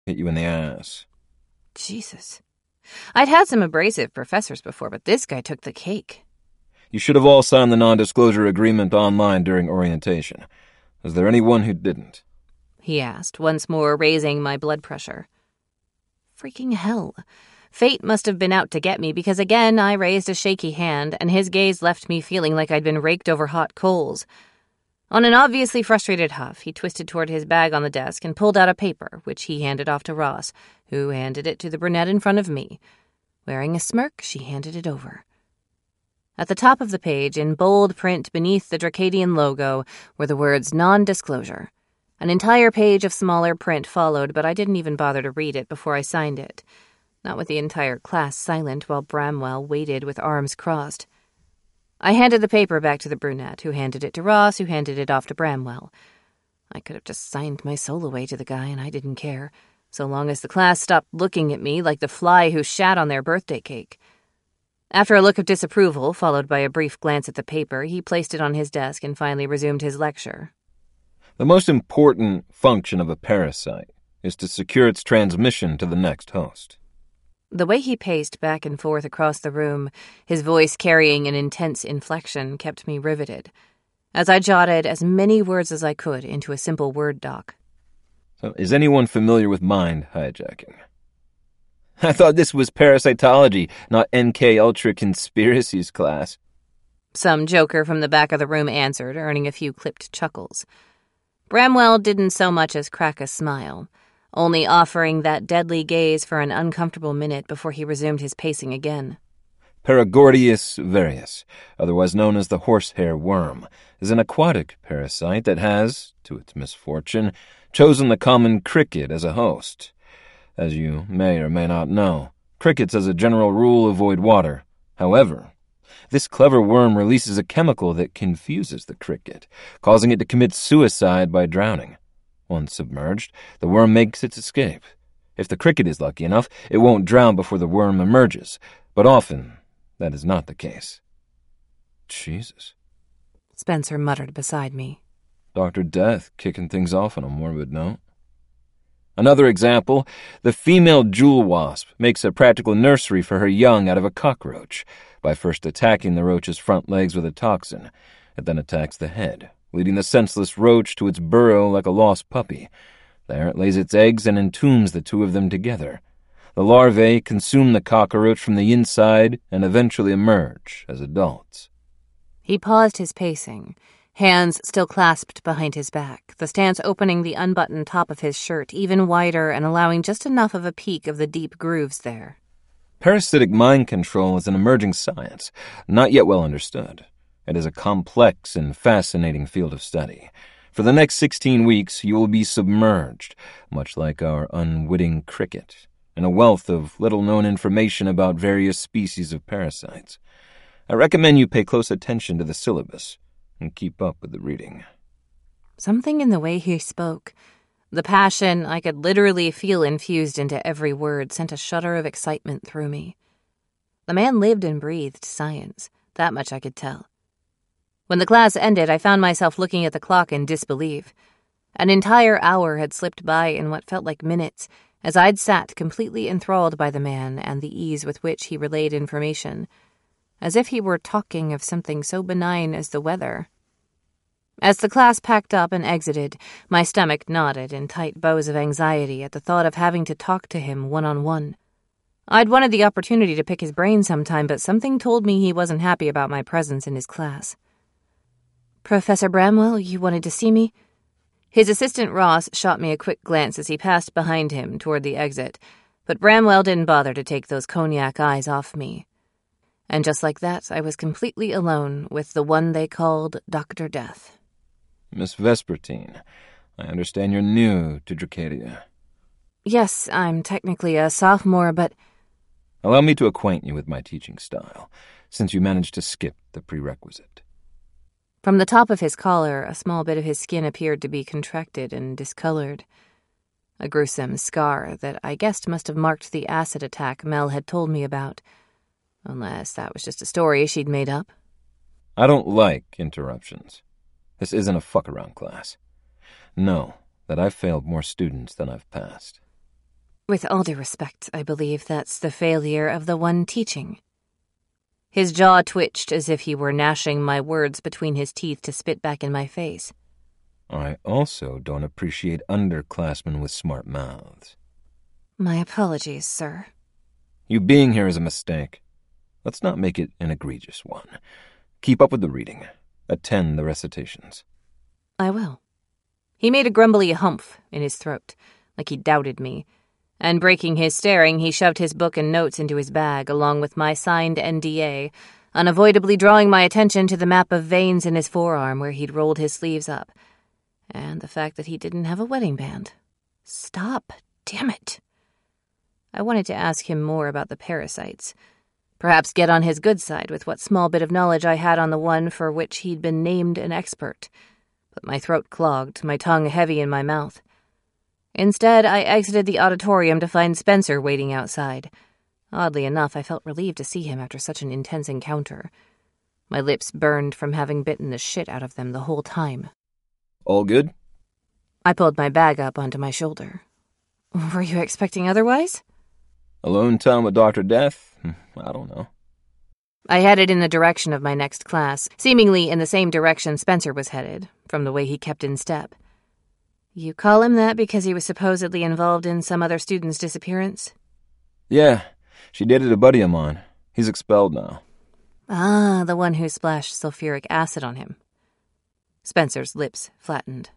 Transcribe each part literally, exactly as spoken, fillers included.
hit you in the ass. Jesus. I'd had some abrasive professors before, but this guy took the cake. You should have all signed the non-disclosure agreement online during orientation. Was there anyone who didn't? He asked, once more raising my blood pressure. Freaking hell. Fate must have been out to get me because again I raised a shaky hand and his gaze left me feeling like I'd been raked over hot coals. On an obviously frustrated huff, he twisted toward his bag on the desk and pulled out a paper, which he handed off to Ross, who handed it to the brunette in front of me. Wearing a smirk, she handed it over. At the top of the page, in bold print beneath the Dracadian logo, were the words non-disclosure. An entire page of smaller print followed, but I didn't even bother to read it before I signed it. Not with the entire class silent while Bramwell waited with arms crossed. I handed the paper back to the brunette, who handed it to Ross, who handed it off to Bramwell. I could have just signed my soul away to the guy, and I didn't care, so long as the class stopped looking at me like the fly who shat on their birthday cake. After a look of disapproval, followed by a brief glance at the paper, he placed it on his desk and finally resumed his lecture. The most important function of a parasite is to secure its transmission to the next host. The way he paced back and forth across the room, his voice carrying an intense inflection, kept me riveted, as I jotted as many words as I could into a simple Word doc. So, is anyone familiar with mind hijacking? I thought this was parasitology, not N K Ultra conspiracies class. Some joker from the back of the room answered, earning a few clipped chuckles. Bramwell didn't so much as crack a smile, only offering that deadly gaze for an uncomfortable minute before he resumed his pacing again. Paragordius varius, otherwise known as the horsehair worm, is an aquatic parasite that has, to its misfortune, chosen the common cricket as a host. As you may or may not know, crickets as a general rule avoid water. However, this clever worm releases a chemical that confuses the cricket, causing it to commit suicide by drowning. Once submerged, the worm makes its escape. If the cricket is lucky enough, it won't drown before the worm emerges, but often that is not the case. Jesus. Spencer muttered beside me. Doctor Death kicking things off on a morbid note. Another example, the female jewel wasp makes a practical nursery for her young out of a cockroach by first attacking the roach's front legs with a toxin. It then attacks the head, leading the senseless roach to its burrow like a lost puppy. There it lays its eggs and entombs the two of them together. The larvae consume the cockroach from the inside and eventually emerge as adults. He paused his pacing, hands still clasped behind his back, the stance opening the unbuttoned top of his shirt even wider and allowing just enough of a peek of the deep grooves there. Parasitic mind control is an emerging science, not yet well understood. It is a complex and fascinating field of study. For the next sixteen weeks, you will be submerged, much like our unwitting cricket, in a wealth of little-known information about various species of parasites. I recommend you pay close attention to the syllabus and keep up with the reading. Something in the way he spoke, the passion I could literally feel infused into every word, sent a shudder of excitement through me. The man lived and breathed science, that much I could tell. When the class ended, I found myself looking at the clock in disbelief. An entire hour had slipped by in what felt like minutes, as I'd sat completely enthralled by the man and the ease with which he relayed information, as if he were talking of something so benign as the weather. As the class packed up and exited, my stomach knotted in tight bows of anxiety at the thought of having to talk to him one-on-one. I'd wanted the opportunity to pick his brain sometime, but something told me he wasn't happy about my presence in his class. "Professor Bramwell, you wanted to see me?" His assistant Ross shot me a quick glance as he passed behind him toward the exit, but Bramwell didn't bother to take those cognac eyes off me. And just like that, I was completely alone with the one they called Doctor Death. Miss Vespertine, I understand you're new to Dracadia. Yes, I'm technically a sophomore, but... Allow me to acquaint you with my teaching style, since you managed to skip the prerequisite. From the top of his collar, a small bit of his skin appeared to be contracted and discolored. A gruesome scar that I guessed must have marked the acid attack Mel had told me about. Unless that was just a story she'd made up. I don't like interruptions. This isn't a fuck-around class. Know that I've failed more students than I've passed. With all due respect, I believe that's the failure of the one teaching. His jaw twitched as if he were gnashing my words between his teeth to spit back in my face. I also don't appreciate underclassmen with smart mouths. My apologies, sir. You being here is a mistake. Let's not make it an egregious one. Keep up with the reading. Attend the recitations. I will. He made a grumbly humph in his throat, like he doubted me, and breaking his staring, he shoved his book and notes into his bag, along with my signed N D A, unavoidably drawing my attention to the map of veins in his forearm where he'd rolled his sleeves up, and the fact that he didn't have a wedding band. Stop, damn it. I wanted to ask him more about the parasites, perhaps get on his good side with what small bit of knowledge I had on the one for which he'd been named an expert, but my throat clogged, my tongue heavy in my mouth. Instead, I exited the auditorium to find Spencer waiting outside. Oddly enough, I felt relieved to see him after such an intense encounter. My lips burned from having bitten the shit out of them the whole time. All good? I pulled my bag up onto my shoulder. Were you expecting otherwise? Alone time with Doctor Death? I don't know. I headed in the direction of my next class, seemingly in the same direction Spencer was headed, from the way he kept in step. You call him that because he was supposedly involved in some other student's disappearance? Yeah, she dated a buddy of mine. He's expelled now. Ah, the one who splashed sulfuric acid on him. Spencer's lips flattened.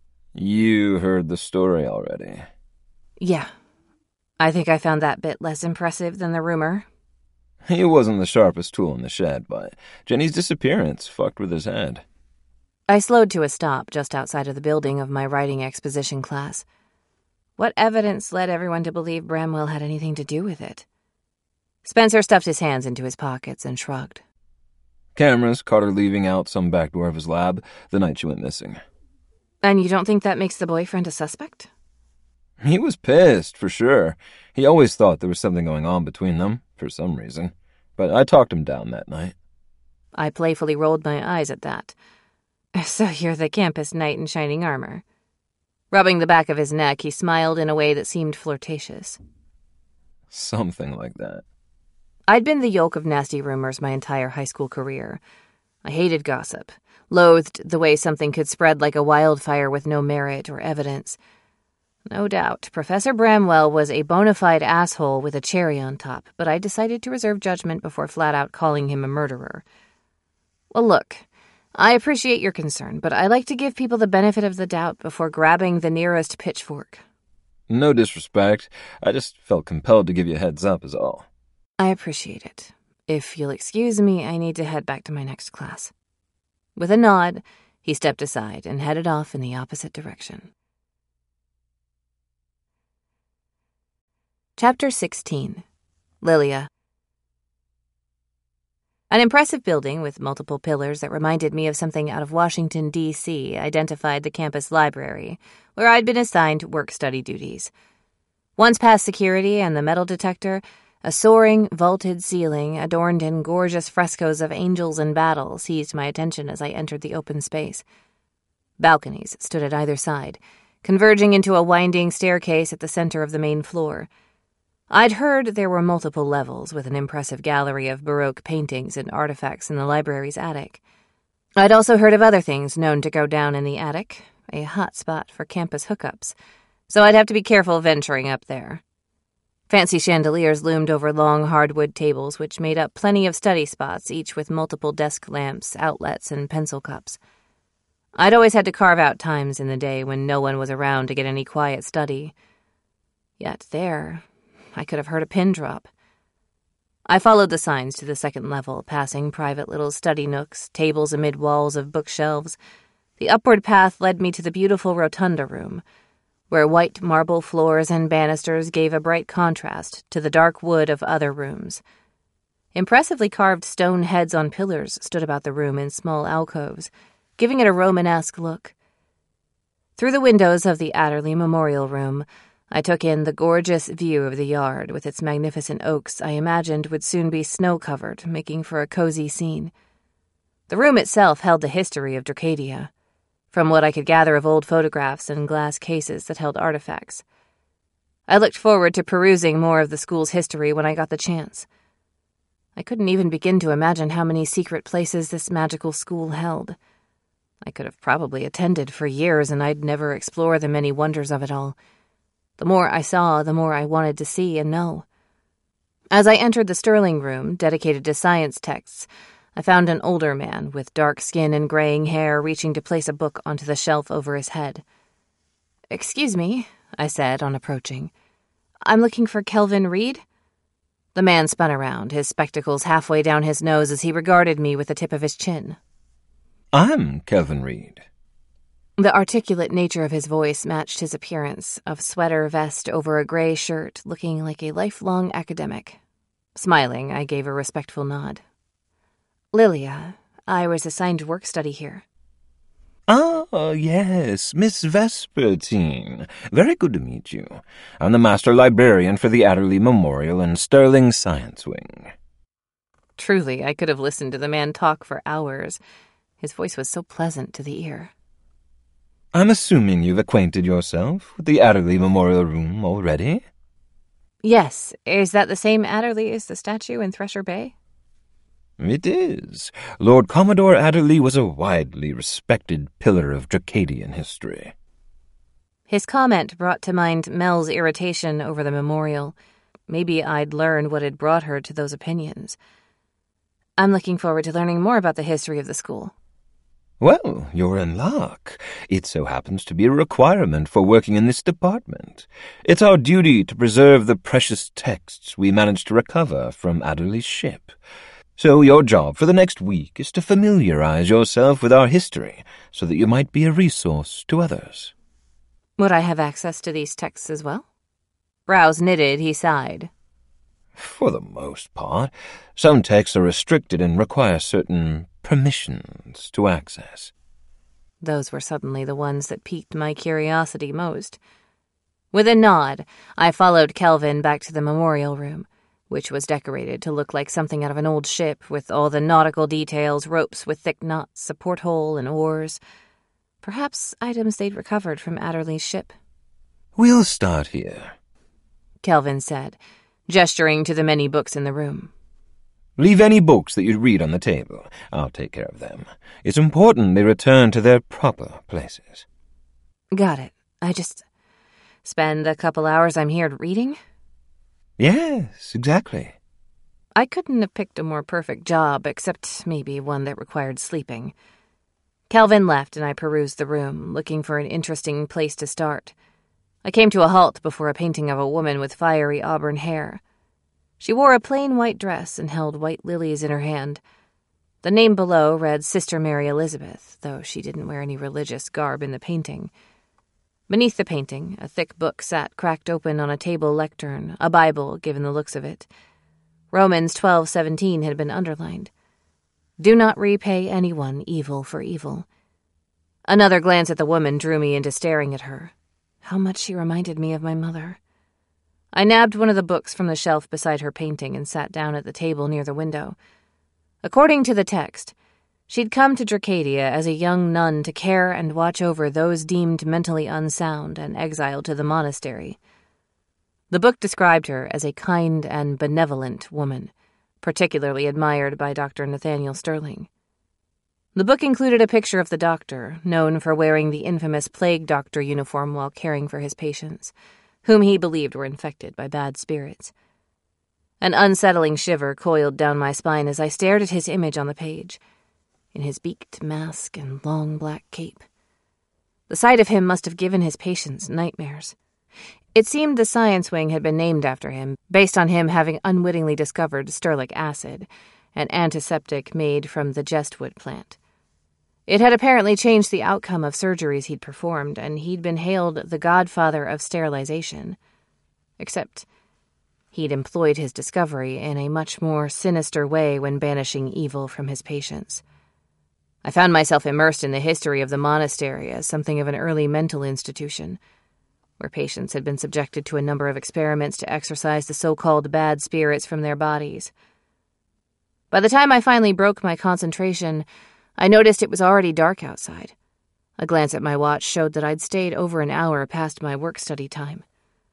You heard the story already. Yeah. I think I found that bit less impressive than the rumor. He wasn't the sharpest tool in the shed, but Jenny's disappearance fucked with his head. I slowed to a stop just outside of the building of my writing exposition class. What evidence led everyone to believe Bramwell had anything to do with it? Spencer stuffed his hands into his pockets and shrugged. Cameras caught her leaving out some back door of his lab the night she went missing. And you don't think that makes the boyfriend a suspect? He was pissed, for sure. He always thought there was something going on between them, for some reason. But I talked him down that night. I playfully rolled my eyes at that. So you're the campus knight in shining armor. Rubbing the back of his neck, he smiled in a way that seemed flirtatious. Something like that. I'd been the yolk of nasty rumors my entire high school career. I hated gossip, loathed the way something could spread like a wildfire with no merit or evidence. No doubt, Professor Bramwell was a bona fide asshole with a cherry on top, but I decided to reserve judgment before flat-out calling him a murderer. Well, look, I appreciate your concern, but I like to give people the benefit of the doubt before grabbing the nearest pitchfork. No disrespect. I just felt compelled to give you a heads up is all. I appreciate it. If you'll excuse me, I need to head back to my next class. With a nod, he stepped aside and headed off in the opposite direction. Chapter sixteen. Lilia. An impressive building with multiple pillars that reminded me of something out of Washington, D C identified the campus library, where I'd been assigned work-study duties. Once past security and the metal detector, a soaring, vaulted ceiling adorned in gorgeous frescoes of angels in battle seized my attention as I entered the open space. Balconies stood at either side, converging into a winding staircase at the center of the main floor. I'd heard there were multiple levels with an impressive gallery of Baroque paintings and artifacts in the library's attic. I'd also heard of other things known to go down in the attic, a hot spot for campus hookups, so I'd have to be careful venturing up there. Fancy chandeliers loomed over long hardwood tables which made up plenty of study spots, each with multiple desk lamps, outlets, and pencil cups. I'd always had to carve out times in the day when no one was around to get any quiet study. Yet there, I could have heard a pin drop. I followed the signs to the second level, passing private little study nooks, tables amid walls of bookshelves. The upward path led me to the beautiful rotunda room, where white marble floors and banisters gave a bright contrast to the dark wood of other rooms. Impressively carved stone heads on pillars stood about the room in small alcoves, giving it a Romanesque look. Through the windows of the Adderley Memorial Room, I took in the gorgeous view of the yard with its magnificent oaks I imagined would soon be snow-covered, making for a cozy scene. The room itself held the history of Dracadia, from what I could gather of old photographs and glass cases that held artifacts. I looked forward to perusing more of the school's history when I got the chance. I couldn't even begin to imagine how many secret places this magical school held. I could have probably attended for years, and I'd never explore the many wonders of it all. The more I saw, the more I wanted to see and know. As I entered the Sterling room, dedicated to science texts, I found an older man with dark skin and graying hair reaching to place a book onto the shelf over his head. "Excuse me," I said on approaching. "I'm looking for Kelvin Reed?" The man spun around, his spectacles halfway down his nose as he regarded me with the tip of his chin. "I'm Kelvin Reed." The articulate nature of his voice matched his appearance, of sweater vest over a gray shirt, looking like a lifelong academic. Smiling, I gave a respectful nod. "Lilia, I was assigned to work study here." "Ah, yes, Miss Vespertine. Very good to meet you. I'm the master librarian for the Adderley Memorial and Sterling Science Wing." Truly, I could have listened to the man talk for hours. His voice was so pleasant to the ear. "I'm assuming you've acquainted yourself with the Adderley Memorial Room already?" "Yes. Is that the same Adderley as the statue in Thresher Bay?" "It is. Lord Commodore Adderley was a widely respected pillar of Dracadian history." His comment brought to mind Mel's irritation over the memorial. Maybe I'd learn what had brought her to those opinions. "I'm looking forward to learning more about the history of the school." "Well, you're in luck. It so happens to be a requirement for working in this department. It's our duty to preserve the precious texts we managed to recover from Adderley's ship. So your job for the next week is to familiarize yourself with our history so that you might be a resource to others." "Would I have access to these texts as well?" Brows knitted, he sighed. "For the most part. Some texts are restricted and require certain permissions to access." Those were suddenly the ones that piqued my curiosity most. With a nod, I followed Kelvin back to the memorial room, which was decorated to look like something out of an old ship with all the nautical details, ropes with thick knots, a porthole, and oars. Perhaps items they'd recovered from Adderley's ship. "We'll start here," Kelvin said, gesturing to the many books in the room. "Leave any books that you read on the table. I'll take care of them. It's important they return to their proper places." "Got it. I just spend a couple hours I'm here reading?" "Yes, exactly." I couldn't have picked a more perfect job, except maybe one that required sleeping. Kelvin left, and I perused the room, looking for an interesting place to start. I came to a halt before a painting of a woman with fiery auburn hair. She wore a plain white dress and held white lilies in her hand. The name below read Sister Mary Elizabeth, though she didn't wear any religious garb in the painting. Beneath the painting, a thick book sat cracked open on a table lectern, a Bible, given the looks of it. Romans twelve seventeen had been underlined. "Do not repay anyone evil for evil." Another glance at the woman drew me into staring at her. How much she reminded me of my mother. I nabbed one of the books from the shelf beside her painting and sat down at the table near the window. According to the text, she'd come to Dracadia as a young nun to care and watch over those deemed mentally unsound and exiled to the monastery. The book described her as a kind and benevolent woman, particularly admired by Doctor Nathaniel Sterling. The book included a picture of the doctor, known for wearing the infamous plague doctor uniform while caring for his patients, whom he believed were infected by bad spirits. An unsettling shiver coiled down my spine as I stared at his image on the page, in his beaked mask and long black cape. The sight of him must have given his patients nightmares. It seemed the science wing had been named after him, based on him having unwittingly discovered sterlic acid, an antiseptic made from the jestwood plant. It had apparently changed the outcome of surgeries he'd performed, and he'd been hailed the godfather of sterilization. Except he'd employed his discovery in a much more sinister way when banishing evil from his patients. I found myself immersed in the history of the monastery as something of an early mental institution, where patients had been subjected to a number of experiments to exorcise the so-called bad spirits from their bodies. By the time I finally broke my concentration, I noticed it was already dark outside. A glance at my watch showed that I'd stayed over an hour past my work-study time.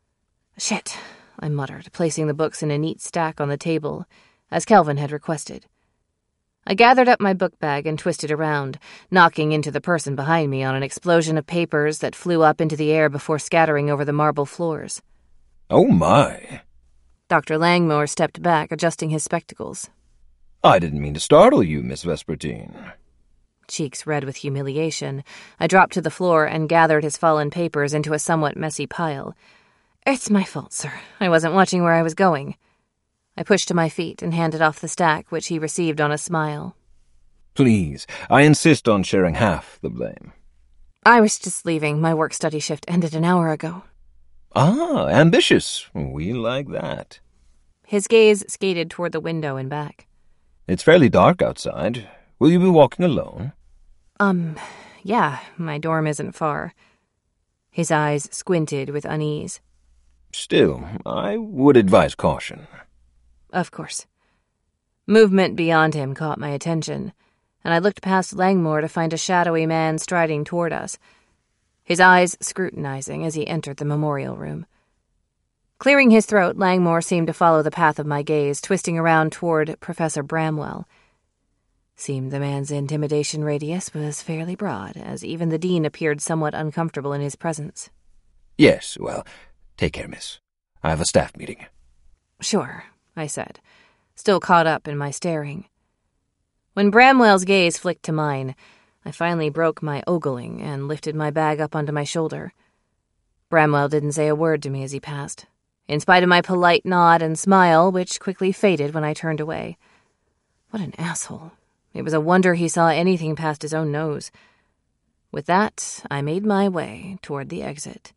Shit, I muttered, placing the books in a neat stack on the table, as Kelvin had requested. I gathered up my book bag and twisted around, knocking into the person behind me on an explosion of papers that flew up into the air before scattering over the marble floors. Oh, my. Doctor Langmore stepped back, adjusting his spectacles. I didn't mean to startle you, Miss Vespertine. Cheeks red with humiliation, I dropped to the floor and gathered his fallen papers into a somewhat messy pile. It's my fault, sir. I wasn't watching where I was going. I pushed to my feet and handed off the stack, which he received on a smile. Please, I insist on sharing half the blame. I was just leaving. My work-study shift ended an hour ago. Ah, ambitious. We like that. His gaze skated toward the window and back. It's fairly dark outside. Will you be walking alone? Um, yeah, my dorm isn't far. His eyes squinted with unease. Still, I would advise caution. Of course. Movement beyond him caught my attention, and I looked past Langmore to find a shadowy man striding toward us, his eyes scrutinizing as he entered the memorial room. Clearing his throat, Langmore seemed to follow the path of my gaze, twisting around toward Professor Bramwell. Seemed the man's intimidation radius was fairly broad, as even the dean appeared somewhat uncomfortable in his presence. Yes, well, take care, miss. I have a staff meeting. Sure, I said, still caught up in my staring. When Bramwell's gaze flicked to mine, I finally broke my ogling and lifted my bag up onto my shoulder. Bramwell didn't say a word to me as he passed, in spite of my polite nod and smile, which quickly faded when I turned away. What an asshole. It was a wonder he saw anything past his own nose. With that, I made my way toward the exit.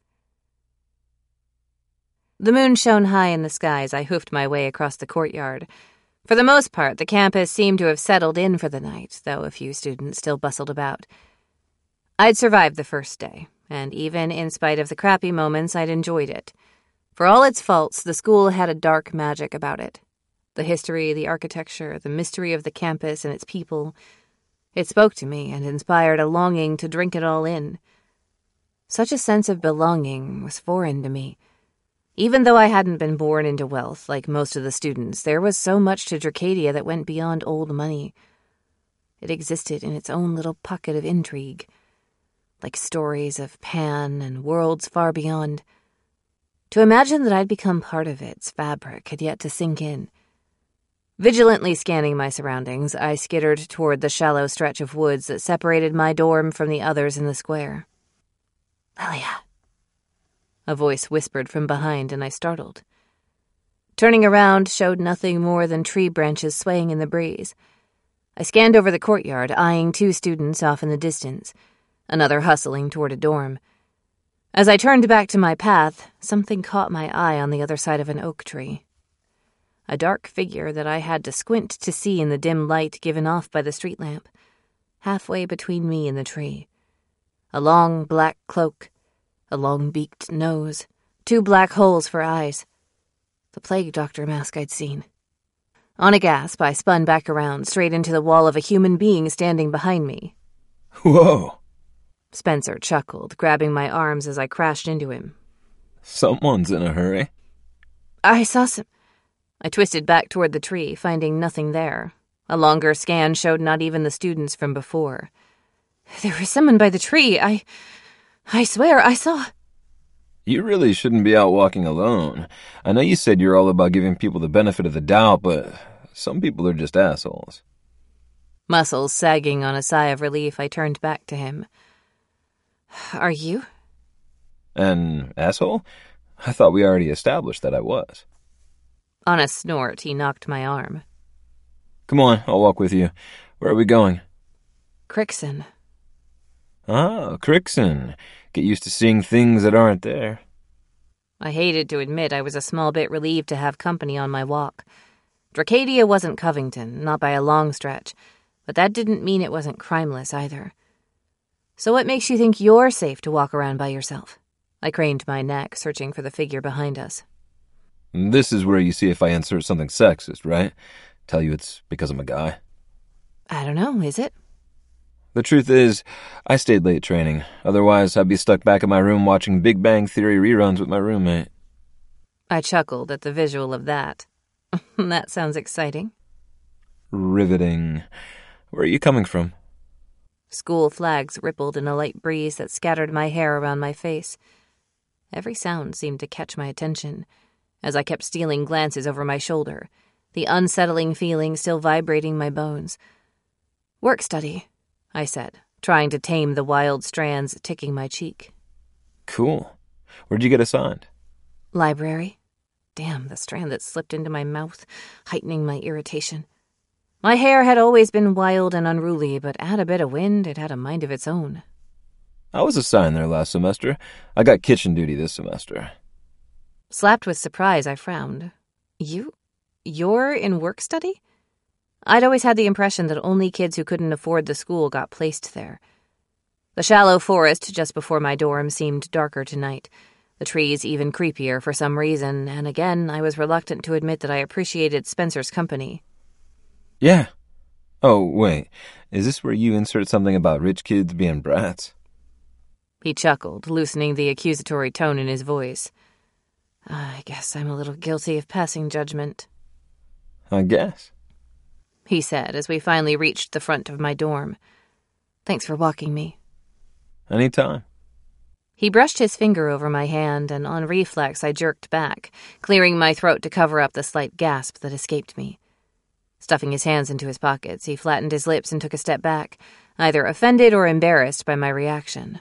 The moon shone high in the sky as I hoofed my way across the courtyard. For the most part, the campus seemed to have settled in for the night, though a few students still bustled about. I'd survived the first day, and even in spite of the crappy moments, I'd enjoyed it. For all its faults, the school had a dark magic about it. The history, the architecture, the mystery of the campus and its people. It spoke to me and inspired a longing to drink it all in. Such a sense of belonging was foreign to me. Even though I hadn't been born into wealth like most of the students, there was so much to Dracadia that went beyond old money. It existed in its own little pocket of intrigue, like stories of Pan and worlds far beyond. To imagine that I'd become part of its fabric had yet to sink in. Vigilantly scanning my surroundings, I skittered toward the shallow stretch of woods that separated my dorm from the others in the square. Lilia. A voice whispered from behind, and I startled. Turning around showed nothing more than tree branches swaying in the breeze. I scanned over the courtyard, eyeing two students off in the distance, another hustling toward a dorm. As I turned back to my path, something caught my eye on the other side of an oak tree. A dark figure that I had to squint to see in the dim light given off by the street lamp, halfway between me and the tree. A long black cloak, a long-beaked nose, two black holes for eyes. The plague doctor mask I'd seen. On a gasp, I spun back around, straight into the wall of a human being standing behind me. Whoa! Spencer chuckled, grabbing my arms as I crashed into him. Someone's in a hurry. I saw some... I twisted back toward the tree, finding nothing there. A longer scan showed not even the students from before. There was someone by the tree. I... I swear, I saw... You really shouldn't be out walking alone. I know you said you're all about giving people the benefit of the doubt, but some people are just assholes. Muscles sagging on a sigh of relief, I turned back to him. Are you? An asshole? I thought we already established that I was. On a snort, he knocked my arm. Come on, I'll walk with you. Where are we going? Crixon. Ah, Crixon. Get used to seeing things that aren't there. I hated to admit I was a small bit relieved to have company on my walk. Dracadia wasn't Covington, not by a long stretch, but that didn't mean it wasn't crimeless either. So what makes you think you're safe to walk around by yourself? I craned my neck, searching for the figure behind us. This is where you see if I insert something sexist, right? Tell you it's because I'm a guy. I don't know, is it? The truth is, I stayed late training. Otherwise, I'd be stuck back in my room watching Big Bang Theory reruns with my roommate. I chuckled at the visual of that. That sounds exciting. Riveting. Where are you coming from? School flags rippled in a light breeze that scattered my hair around my face. Every sound seemed to catch my attention, as I kept stealing glances over my shoulder, the unsettling feeling still vibrating my bones. Work study, I said, trying to tame the wild strands ticking my cheek. Cool. Where'd you get assigned? Library. Damn, the strand that slipped into my mouth, heightening my irritation. My hair had always been wild and unruly, but add a bit of wind, it had a mind of its own. I was assigned there last semester. I got kitchen duty this semester. Slapped with surprise, I frowned. You? You're in work study? I'd always had the impression that only kids who couldn't afford the school got placed there. The shallow forest just before my dorm seemed darker tonight, the trees even creepier for some reason, and again I was reluctant to admit that I appreciated Spencer's company. Yeah. Oh, wait. Is this where you insert something about rich kids being brats? He chuckled, loosening the accusatory tone in his voice. I guess I'm a little guilty of passing judgment. I guess, he said as we finally reached the front of my dorm. Thanks for walking me. Any time. He brushed his finger over my hand, and on reflex I jerked back, clearing my throat to cover up the slight gasp that escaped me. Stuffing his hands into his pockets, he flattened his lips and took a step back, either offended or embarrassed by my reaction.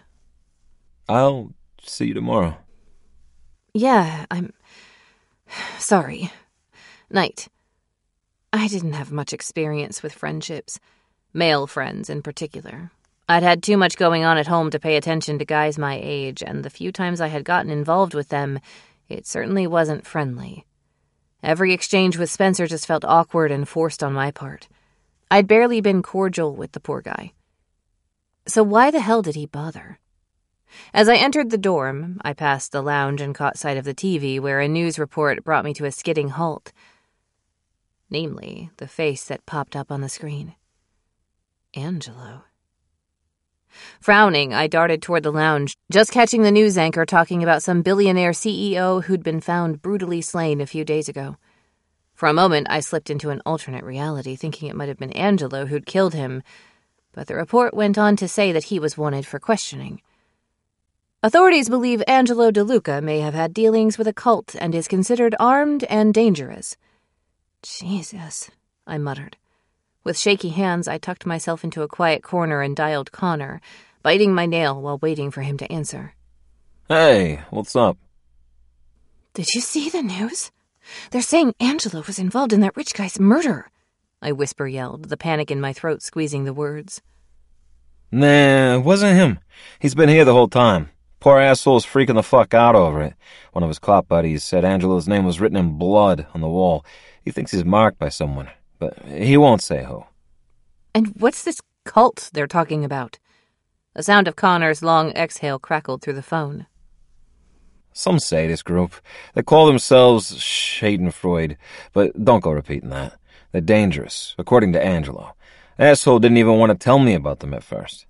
I'll see you tomorrow. Yeah, I'm... sorry. Night. I didn't have much experience with friendships. Male friends in particular. I'd had too much going on at home to pay attention to guys my age, and the few times I had gotten involved with them, it certainly wasn't friendly. Every exchange with Spencer just felt awkward and forced on my part. I'd barely been cordial with the poor guy. So why the hell did he bother? As I entered the dorm, I passed the lounge and caught sight of the T V where a news report brought me to a skidding halt. Namely, the face that popped up on the screen. Angelo. Frowning, I darted toward the lounge, just catching the news anchor talking about some billionaire C E O who'd been found brutally slain a few days ago. For a moment, I slipped into an alternate reality, thinking it might have been Angelo who'd killed him, but the report went on to say that he was wanted for questioning. Authorities believe Angelo DeLuca may have had dealings with a cult and is considered armed and dangerous. Jesus, I muttered. With shaky hands, I tucked myself into a quiet corner and dialed Connor, biting my nail while waiting for him to answer. Hey, what's up? Did you see the news? They're saying Angelo was involved in that rich guy's murder, I whisper-yelled, the panic in my throat squeezing the words. Nah, it wasn't him. He's been here the whole time. Poor asshole's freaking the fuck out over it. One of his cop buddies said Angelo's name was written in blood on the wall. He thinks he's marked by someone, but he won't say who. And what's this cult they're talking about? The sound of Connor's long exhale crackled through the phone. Some sadist group. They call themselves Schadenfreude, but don't go repeating that. They're dangerous, according to Angelo. The asshole didn't even want to tell me about them at first.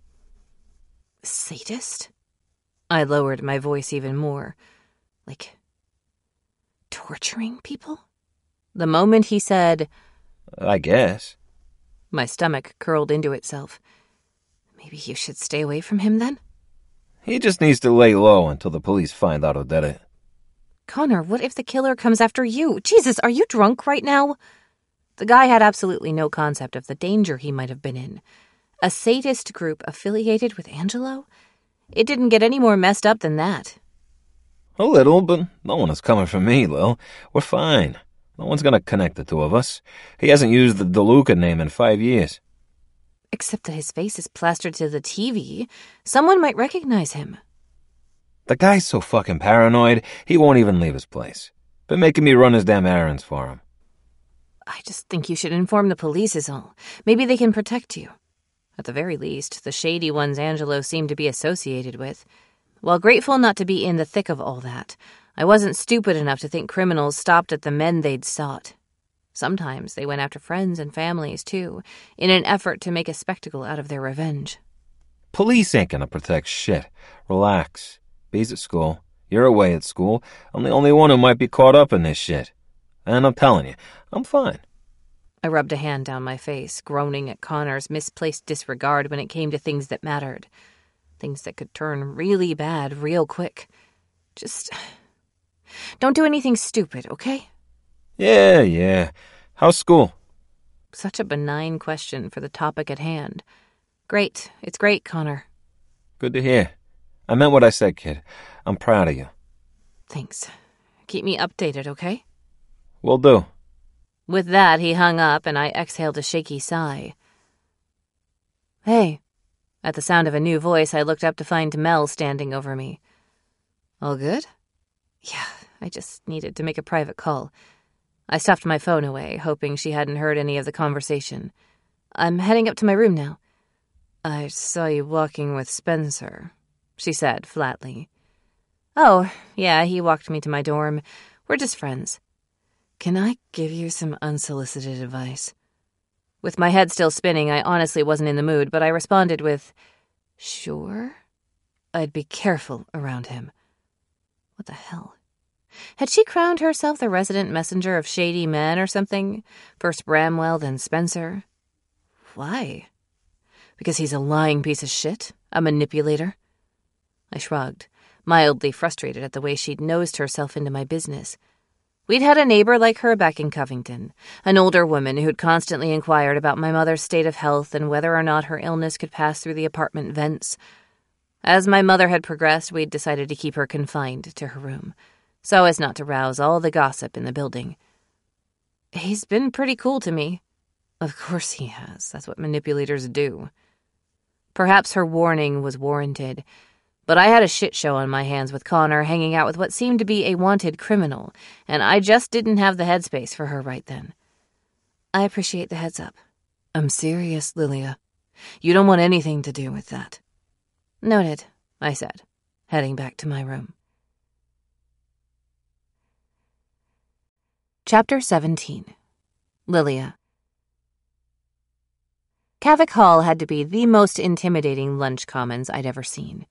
Sadist? I lowered my voice even more. Like, torturing people? The moment he said, I guess. My stomach curled into itself. Maybe you should stay away from him then? He just needs to lay low until the police find out who did it. Connor, what if the killer comes after you? Jesus, are you drunk right now? The guy had absolutely no concept of the danger he might have been in. A sadist group affiliated with Angelo? It didn't get any more messed up than that. A little, but no one is coming for me, Lil. We're fine. No one's gonna connect the two of us. He hasn't used the DeLuca name in five years. Except that his face is plastered to the T V. Someone might recognize him. The guy's so fucking paranoid, he won't even leave his place. Been making me run his damn errands for him. I just think you should inform the police is all. Maybe they can protect you. At the very least, the shady ones Angelo seemed to be associated with. While grateful not to be in the thick of all that, I wasn't stupid enough to think criminals stopped at the men they'd sought. Sometimes they went after friends and families, too, in an effort to make a spectacle out of their revenge. Police ain't gonna protect shit. Relax. B's at school. You're away at school. I'm the only one who might be caught up in this shit. And I'm telling you, I'm fine. I rubbed a hand down my face, groaning at Connor's misplaced disregard when it came to things that mattered. Things that could turn really bad real quick. Just don't do anything stupid, okay? Yeah, yeah. How's school? Such a benign question for the topic at hand. Great. It's great, Connor. Good to hear. I meant what I said, kid. I'm proud of you. Thanks. Keep me updated, okay? Will do. With that, he hung up, and I exhaled a shaky sigh. Hey. At the sound of a new voice, I looked up to find Mel standing over me. All good? Yeah, I just needed to make a private call. I stuffed my phone away, hoping she hadn't heard any of the conversation. I'm heading up to my room now. I saw you walking with Spencer, she said flatly. Oh, yeah, he walked me to my dorm. We're just friends. Can I give you some unsolicited advice? With my head still spinning, I honestly wasn't in the mood, but I responded with, sure? I'd be careful around him. What the hell? Had she crowned herself the resident messenger of shady men or something? First Bramwell, then Spencer? Why? Because he's a lying piece of shit? A manipulator? I shrugged, mildly frustrated at the way she'd nosed herself into my business. We'd had a neighbor like her back in Covington, an older woman who'd constantly inquired about my mother's state of health and whether or not her illness could pass through the apartment vents. As my mother had progressed, we'd decided to keep her confined to her room, so as not to rouse all the gossip in the building. He's been pretty cool to me. Of course he has. That's what manipulators do. Perhaps her warning was warranted, but I had a shit show on my hands with Connor hanging out with what seemed to be a wanted criminal, and I just didn't have the headspace for her right then. I appreciate the heads up. I'm serious, Lilia. You don't want anything to do with that. Noted, I said, heading back to my room. Chapter seventeen. Lilia. Kavik Hall had to be the most intimidating lunch commons I'd ever seen.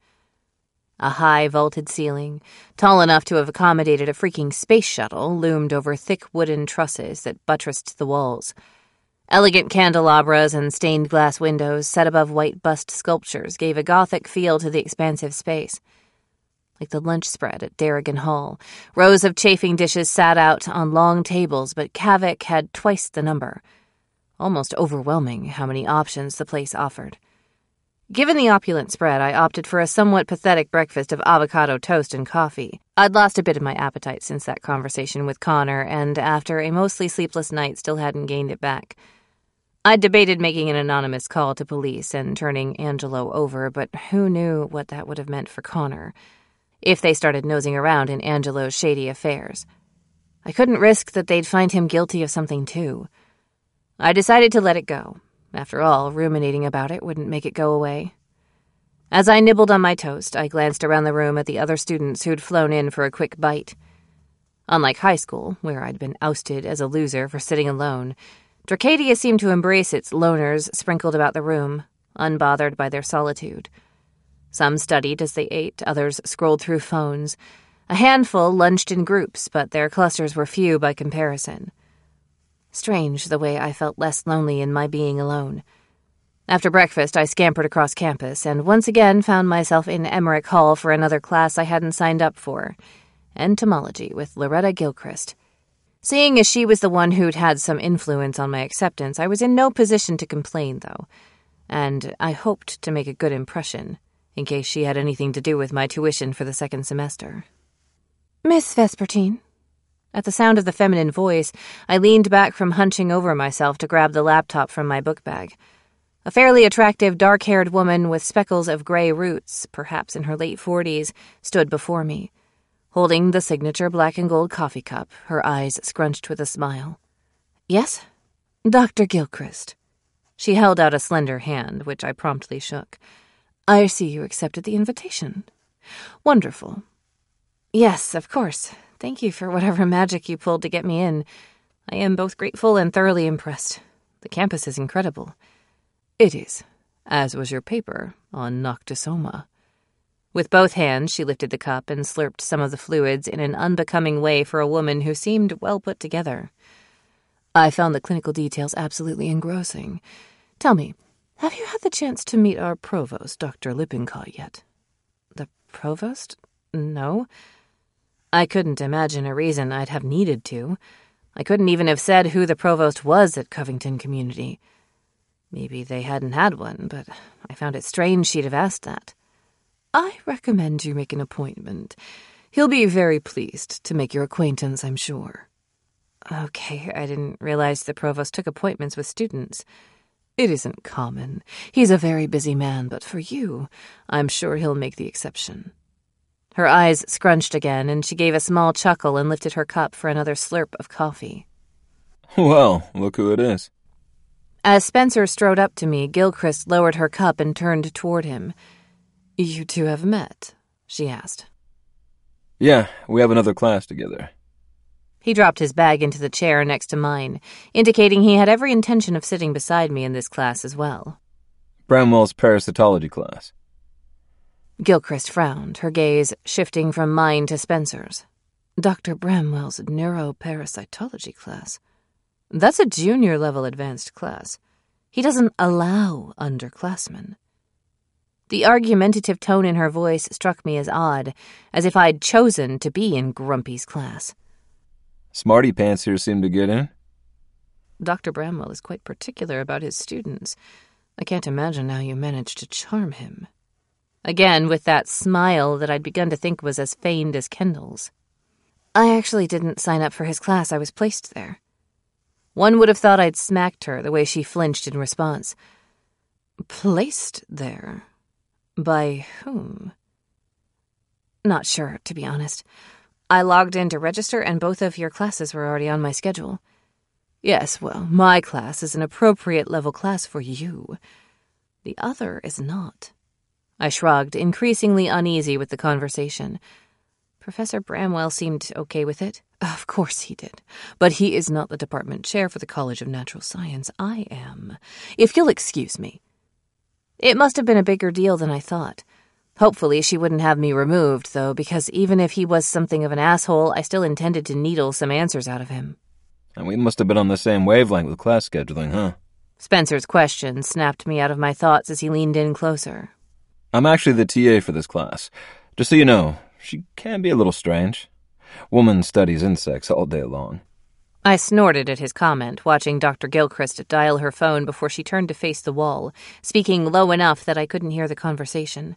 A high vaulted ceiling, tall enough to have accommodated a freaking space shuttle, loomed over thick wooden trusses that buttressed the walls. Elegant candelabras and stained glass windows set above white bust sculptures gave a gothic feel to the expansive space. Like the lunch spread at Darrigan Hall, rows of chafing dishes sat out on long tables, but Kavik had twice the number. Almost overwhelming how many options the place offered. Given the opulent spread, I opted for a somewhat pathetic breakfast of avocado toast and coffee. I'd lost a bit of my appetite since that conversation with Connor, and after a mostly sleepless night still hadn't gained it back. I'd debated making an anonymous call to police and turning Angelo over, but who knew what that would have meant for Connor, if they started nosing around in Angelo's shady affairs. I couldn't risk that they'd find him guilty of something too. I decided to let it go. After all, ruminating about it wouldn't make it go away. As I nibbled on my toast, I glanced around the room at the other students who'd flown in for a quick bite. Unlike high school, where I'd been ousted as a loser for sitting alone, Dracadia seemed to embrace its loners sprinkled about the room, unbothered by their solitude. Some studied as they ate, others scrolled through phones. A handful lunched in groups, but their clusters were few by comparison. Strange the way I felt less lonely in my being alone. After breakfast, I scampered across campus and once again found myself in Emmerich Hall for another class I hadn't signed up for, entomology with Loretta Gilchrist. Seeing as she was the one who'd had some influence on my acceptance, I was in no position to complain, though, and I hoped to make a good impression, in case she had anything to do with my tuition for the second semester. Miss Vespertine. At the sound of the feminine voice, I leaned back from hunching over myself to grab the laptop from my book bag. A fairly attractive, dark-haired woman with speckles of gray roots, perhaps in her late forties, stood before me, holding the signature black and gold coffee cup, her eyes scrunched with a smile. Yes? Doctor Gilchrist. She held out a slender hand, which I promptly shook. I see you accepted the invitation. Wonderful. Yes, of course. Thank you for whatever magic you pulled to get me in. I am both grateful and thoroughly impressed. The campus is incredible. It is, as was your paper on Noctisoma. With both hands, she lifted the cup and slurped some of the fluids in an unbecoming way for a woman who seemed well put together. I found the clinical details absolutely engrossing. Tell me, have you had the chance to meet our provost, Doctor Lippincott, yet? The provost? No. I couldn't imagine a reason I'd have needed to. I couldn't even have said who the provost was at Covington Community. Maybe they hadn't had one, but I found it strange she'd have asked that. I recommend you make an appointment. He'll be very pleased to make your acquaintance, I'm sure. Okay, I didn't realize the provost took appointments with students. It isn't common. He's a very busy man, but for you, I'm sure he'll make the exception. Her eyes scrunched again, and she gave a small chuckle and lifted her cup for another slurp of coffee. Well, look who it is. As Spencer strode up to me, Gilchrist lowered her cup and turned toward him. You two have met? She asked. Yeah, we have another class together. He dropped his bag into the chair next to mine, indicating he had every intention of sitting beside me in this class as well. Bramwell's parasitology class. Gilchrist frowned, her gaze shifting from mine to Spencer's. Doctor Bramwell's neuroparasitology class. That's a junior-level advanced class. He doesn't allow underclassmen. The argumentative tone in her voice struck me as odd, as if I'd chosen to be in Grumpy's class. Smarty Pants here seem to get in. Doctor Bramwell is quite particular about his students. I can't imagine how you managed to charm him. Again, with that smile that I'd begun to think was as feigned as Kendall's. I actually didn't sign up for his class. I was placed there. One would have thought I'd smacked her the way she flinched in response. Placed there? By whom? Not sure, to be honest. I logged in to register, and both of your classes were already on my schedule. Yes, well, my class is an appropriate level class for you. The other is not. I shrugged, increasingly uneasy with the conversation. Professor Bramwell seemed okay with it. Of course he did. But he is not the department chair for the College of Natural Science. I am. If you'll excuse me. It must have been a bigger deal than I thought. Hopefully she wouldn't have me removed, though, because even if he was something of an asshole, I still intended to needle some answers out of him. And we must have been on the same wavelength with class scheduling, huh? Spencer's question snapped me out of my thoughts as he leaned in closer. I'm actually the T A for this class. Just so you know, she can be a little strange. Woman studies insects all day long. I snorted at his comment, watching Doctor Gilchrist dial her phone before she turned to face the wall, speaking low enough that I couldn't hear the conversation.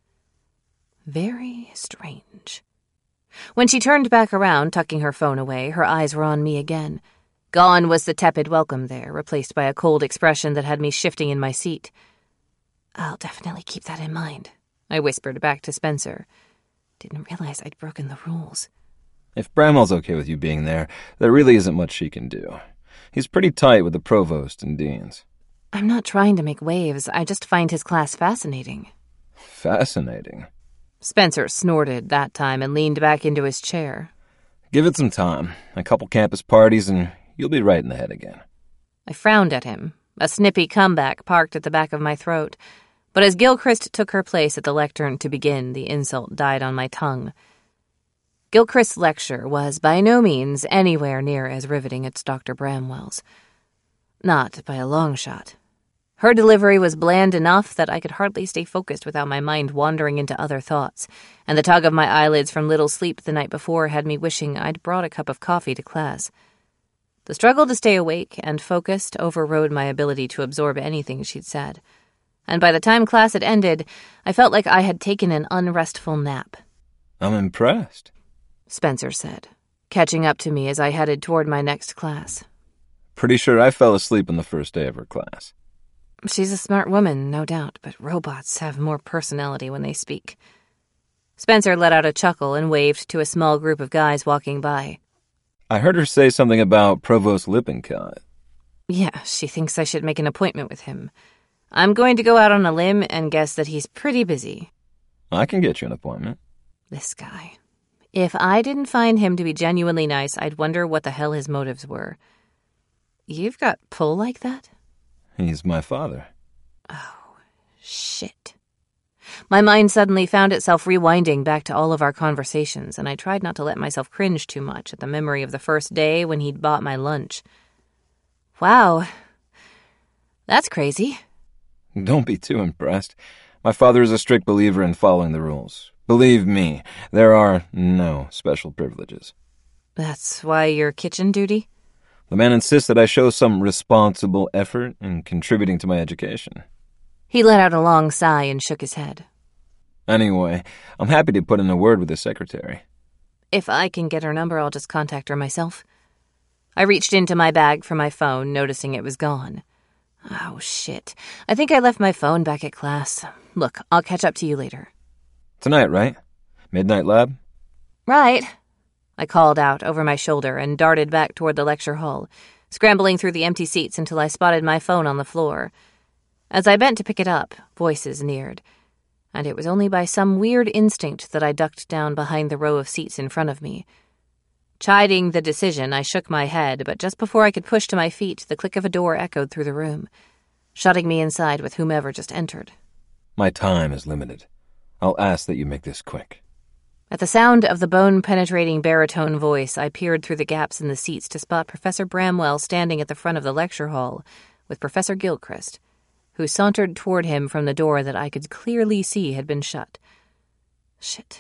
Very strange. When she turned back around, tucking her phone away, her eyes were on me again. Gone was the tepid welcome there, replaced by a cold expression that had me shifting in my seat. I'll definitely keep that in mind, I whispered back to Spencer. Didn't realize I'd broken the rules. If Bramwell's okay with you being there, there really isn't much she can do. He's pretty tight with the provost and deans. I'm not trying to make waves. I just find his class fascinating. Fascinating? Spencer snorted that time and leaned back into his chair. Give it some time. A couple campus parties and you'll be right in the head again. I frowned at him, a snippy comeback parked at the back of my throat. But as Gilchrist took her place at the lectern to begin, the insult died on my tongue. Gilchrist's lecture was by no means anywhere near as riveting as Doctor Bramwell's. Not by a long shot. Her delivery was bland enough that I could hardly stay focused without my mind wandering into other thoughts, and the tug of my eyelids from little sleep the night before had me wishing I'd brought a cup of coffee to class. The struggle to stay awake and focused overrode my ability to absorb anything she'd said, and by the time class had ended, I felt like I had taken an unrestful nap. I'm impressed, Spencer said, catching up to me as I headed toward my next class. Pretty sure I fell asleep on the first day of her class. She's a smart woman, no doubt, but robots have more personality when they speak. Spencer let out a chuckle and waved to a small group of guys walking by. I heard her say something about Provost Lippincott. Yeah, she thinks I should make an appointment with him. I'm going to go out on a limb and guess that he's pretty busy. I can get you an appointment. This guy. If I didn't find him to be genuinely nice, I'd wonder what the hell his motives were. You've got pull like that? He's my father. Oh, shit. My mind suddenly found itself rewinding back to all of our conversations, and I tried not to let myself cringe too much at the memory of the first day when he'd bought my lunch. Wow. That's crazy. Don't be too impressed. My father is a strict believer in following the rules. Believe me, there are no special privileges. That's why you're kitchen duty? The man insists that I show some responsible effort in contributing to my education. He let out a long sigh and shook his head. Anyway, I'm happy to put in a word with the secretary. If I can get her number, I'll just contact her myself. I reached into my bag for my phone, noticing it was gone. Oh, shit. I think I left my phone back at class. Look, I'll catch up to you later. Tonight, right? Midnight lab? Right. I called out over my shoulder and darted back toward the lecture hall, scrambling through the empty seats until I spotted my phone on the floor. As I bent to pick it up, voices neared, and it was only by some weird instinct that I ducked down behind the row of seats in front of me. Chiding the decision, I shook my head, but just before I could push to my feet, the click of a door echoed through the room, shutting me inside with whomever just entered. My time is limited. I'll ask that you make this quick. At the sound of the bone-penetrating baritone voice, I peered through the gaps in the seats to spot Professor Bramwell standing at the front of the lecture hall with Professor Gilchrist, who sauntered toward him from the door that I could clearly see had been shut. Shit.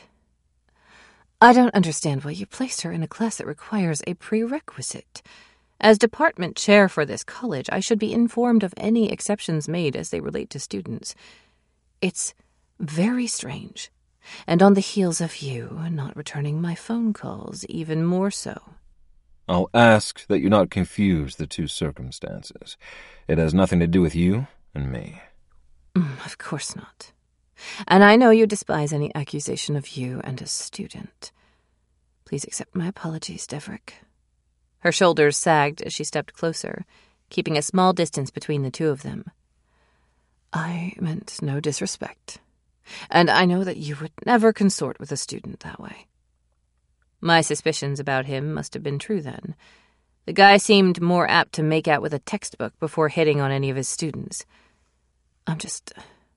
I don't understand why you placed her in a class that requires a prerequisite. As department chair for this college, I should be informed of any exceptions made as they relate to students. It's very strange, and on the heels of you not returning my phone calls, even more so. I'll ask that you not confuse the two circumstances. It has nothing to do with you and me. Mm, of course not. And I know you despise any accusation of you and a student. Please accept my apologies, Deverick. Her shoulders sagged as she stepped closer, keeping a small distance between the two of them. I meant no disrespect, and I know that you would never consort with a student that way. My suspicions about him must have been true then. The guy seemed more apt to make out with a textbook before hitting on any of his students. I'm just...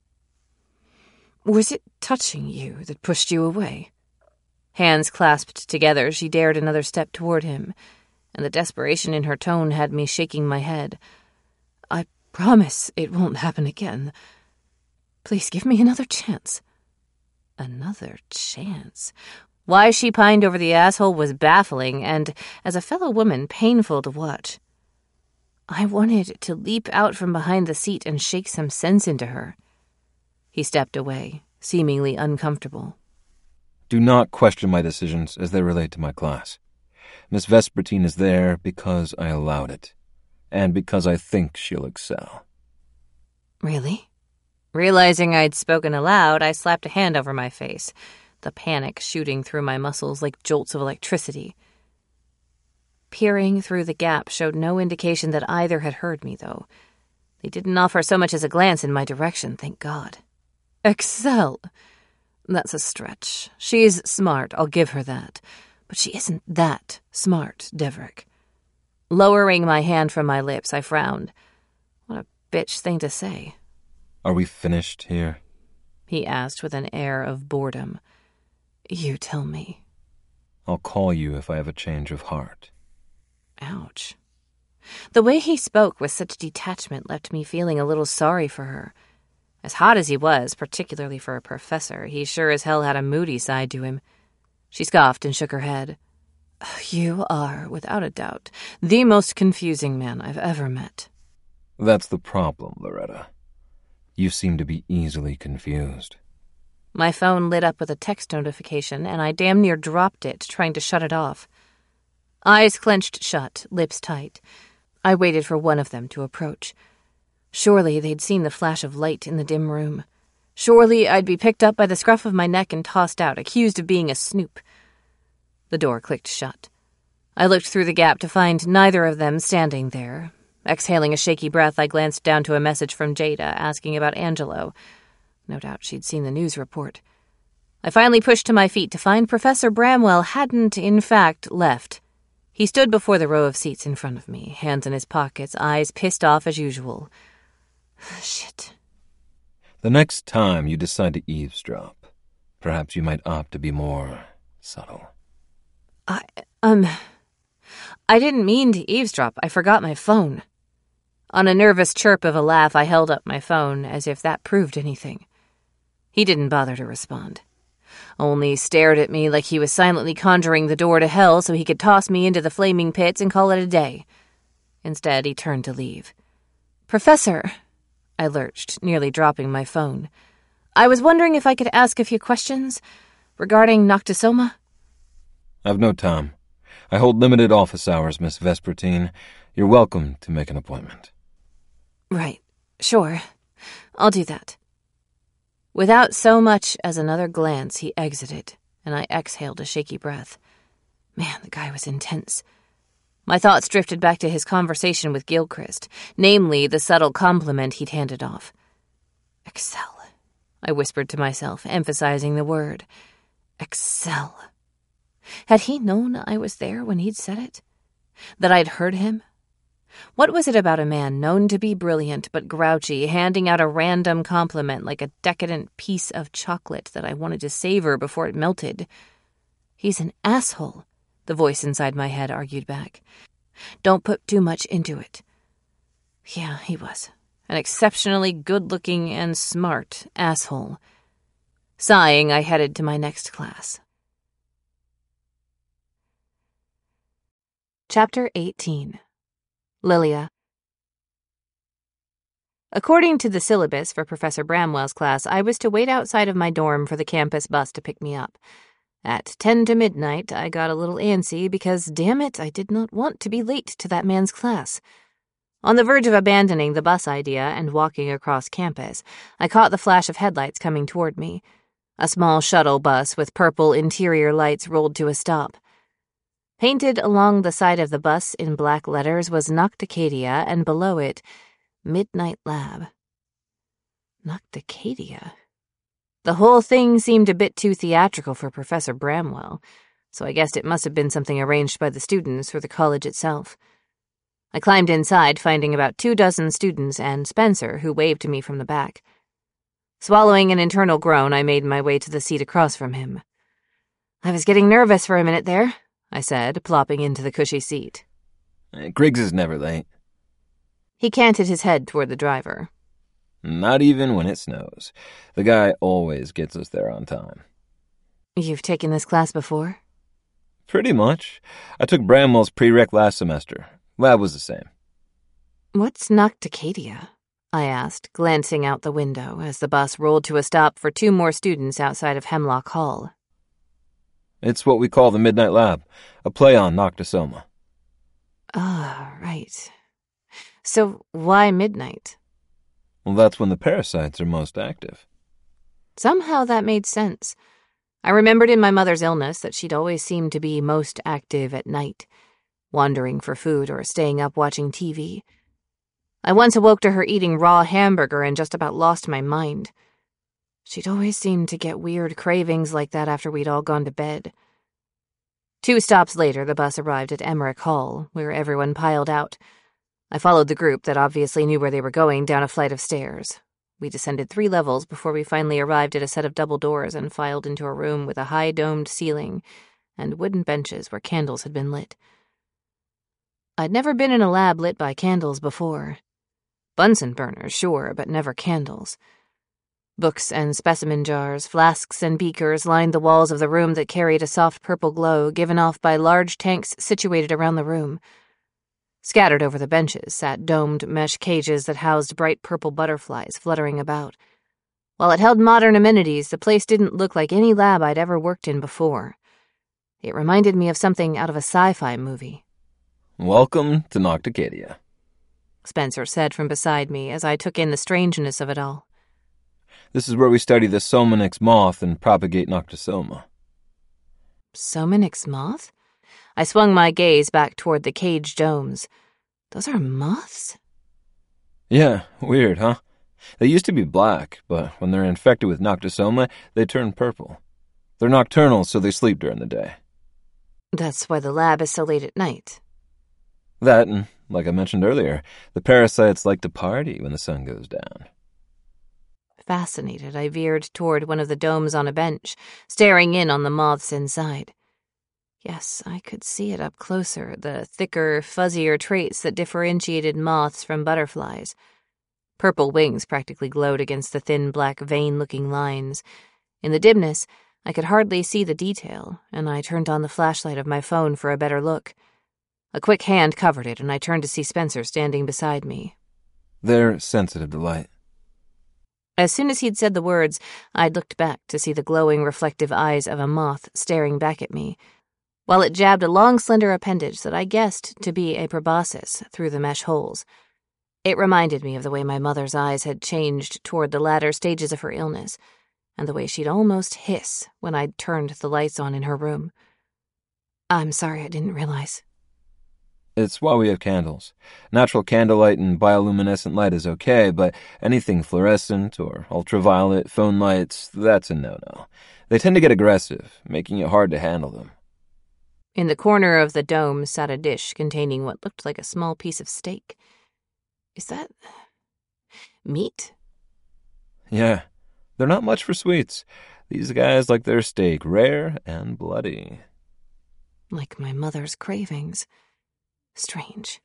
Was it touching you that pushed you away? Hands clasped together, she dared another step toward him, and the desperation in her tone had me shaking my head. I promise it won't happen again. Please give me another chance. Another chance? Why she pined over the asshole was baffling and, as a fellow woman, painful to watch. I wanted to leap out from behind the seat and shake some sense into her. He stepped away, seemingly uncomfortable. Do not question my decisions as they relate to my class. Miss Vespertine is there because I allowed it, and because I think she'll excel. Really? Realizing I'd spoken aloud, I slapped a hand over my face, the panic shooting through my muscles like jolts of electricity. Peering through the gap showed no indication that either had heard me, though. They didn't offer so much as a glance in my direction, thank God. Excel! That's a stretch. She's smart, I'll give her that. But she isn't that smart, Deverick. Lowering my hand from my lips, I frowned. What a bitch thing to say. Are we finished here? He asked with an air of boredom. You tell me. I'll call you if I have a change of heart. Ouch. The way he spoke with such detachment left me feeling a little sorry for her. As hot as he was, particularly for a professor, he sure as hell had a moody side to him. She scoffed and shook her head. You are, without a doubt, the most confusing man I've ever met. That's the problem, Loretta. You seem to be easily confused. My phone lit up with a text notification, and I damn near dropped it, trying to shut it off. Eyes clenched shut, lips tight. I waited for one of them to approach. Surely they'd seen the flash of light in the dim room. Surely I'd be picked up by the scruff of my neck and tossed out, accused of being a snoop. The door clicked shut. I looked through the gap to find neither of them standing there. Exhaling a shaky breath, I glanced down to a message from Jada asking about Angelo. No doubt she'd seen the news report. I finally pushed to my feet to find Professor Bramwell hadn't, in fact, left. He stood before the row of seats in front of me, hands in his pockets, eyes pissed off as usual. Shit. The next time you decide to eavesdrop, perhaps you might opt to be more subtle. I, um, I didn't mean to eavesdrop. I forgot my phone. On a nervous chirp of a laugh, I held up my phone as if that proved anything. He didn't bother to respond. Only stared at me like he was silently conjuring the door to hell so he could toss me into the flaming pits and call it a day. Instead, he turned to leave. "Professor," I lurched, nearly dropping my phone. "I was wondering if I could ask a few questions regarding Noctisoma." I've no time. I hold limited office hours, Miss Vespertine. You're welcome to make an appointment. Right. Sure. I'll do that. Without so much as another glance, he exited, and I exhaled a shaky breath. Man, the guy was intense. My thoughts drifted back to his conversation with Gilchrist, namely the subtle compliment he'd handed off. Excel, I whispered to myself, emphasizing the word. Excel. Had he known I was there when he'd said it? That I'd heard him? What was it about a man known to be brilliant but grouchy, handing out a random compliment like a decadent piece of chocolate that I wanted to savor before it melted? He's an asshole, the voice inside my head argued back. Don't put too much into it. Yeah, he was. An exceptionally good-looking and smart asshole. Sighing, I headed to my next class. Chapter eighteen. Lilia. According to the syllabus for Professor Bramwell's class, I was to wait outside of my dorm for the campus bus to pick me up. At ten to midnight, I got a little antsy because, damn it, I did not want to be late to that man's class. On the verge of abandoning the bus idea and walking across campus, I caught the flash of headlights coming toward me. A small shuttle bus with purple interior lights rolled to a stop. Painted along the side of the bus in black letters was Nocticadia, and below it, Midnight Lab. Nocticadia? The whole thing seemed a bit too theatrical for Professor Bramwell, so I guessed it must have been something arranged by the students or the college itself. I climbed inside, finding about two dozen students and Spencer, who waved to me from the back. Swallowing an internal groan, I made my way to the seat across from him. I was getting nervous for a minute there, I said, plopping into the cushy seat. Griggs is never late. He canted his head toward the driver. Not even when it snows. The guy always gets us there on time. You've taken this class before? Pretty much. I took Bramwell's prereq last semester. Lab was the same. What's Nocticadia? I asked, glancing out the window as the bus rolled to a stop for two more students outside of Hemlock Hall. It's what we call the Midnight Lab, a play on Noctisoma. Ah, oh, right. So why midnight? Well, that's when the parasites are most active. Somehow that made sense. I remembered in my mother's illness that she'd always seemed to be most active at night, wandering for food or staying up watching T V. I once awoke to her eating raw hamburger and just about lost my mind. She'd always seemed to get weird cravings like that after we'd all gone to bed. Two stops later, the bus arrived at Emmerich Hall, where everyone piled out. I followed the group that obviously knew where they were going down a flight of stairs. We descended three levels before we finally arrived at a set of double doors and filed into a room with a high-domed ceiling and wooden benches where candles had been lit. I'd never been in a lab lit by candles before. Bunsen burners, sure, but never candles. Books and specimen jars, flasks and beakers lined the walls of the room that carried a soft purple glow given off by large tanks situated around the room. Scattered over the benches sat domed mesh cages that housed bright purple butterflies fluttering about. While it held modern amenities, the place didn't look like any lab I'd ever worked in before. It reminded me of something out of a sci-fi movie. Welcome to Nocticadia, Spencer said from beside me as I took in the strangeness of it all. This is where we study the Somonix moth and propagate Noctisoma. Somonix moth? I swung my gaze back toward the cage domes. Those are moths? Yeah, weird, huh? They used to be black, but when they're infected with Noctisoma, they turn purple. They're nocturnal, so they sleep during the day. That's why the lab is so late at night. That, and like I mentioned earlier, the parasites like to party when the sun goes down. fascinated, I veered toward one of the domes on a bench, staring in on the moths inside. Yes, I could see it up closer, the thicker, fuzzier traits that differentiated moths from butterflies. Purple wings practically glowed against the thin black vein-looking lines. In the dimness, I could hardly see the detail, and I turned on the flashlight of my phone for a better look. A quick hand covered it, and I turned to see Spencer standing beside me. They're sensitive to light. As soon as he'd said the words, I'd looked back to see the glowing, reflective eyes of a moth staring back at me, while it jabbed a long, slender appendage that I guessed to be a proboscis through the mesh holes. It reminded me of the way my mother's eyes had changed toward the latter stages of her illness, and the way she'd almost hiss when I'd turned the lights on in her room. I'm sorry I didn't realize. It's why we have candles. Natural candlelight and bioluminescent light is okay, but anything fluorescent or ultraviolet, phone lights, that's a no-no. They tend to get aggressive, making it hard to handle them. In the corner of the dome sat a dish containing what looked like a small piece of steak. Is that meat? Yeah, they're not much for sweets. These guys like their steak rare and bloody. Like my mother's cravings. Strange.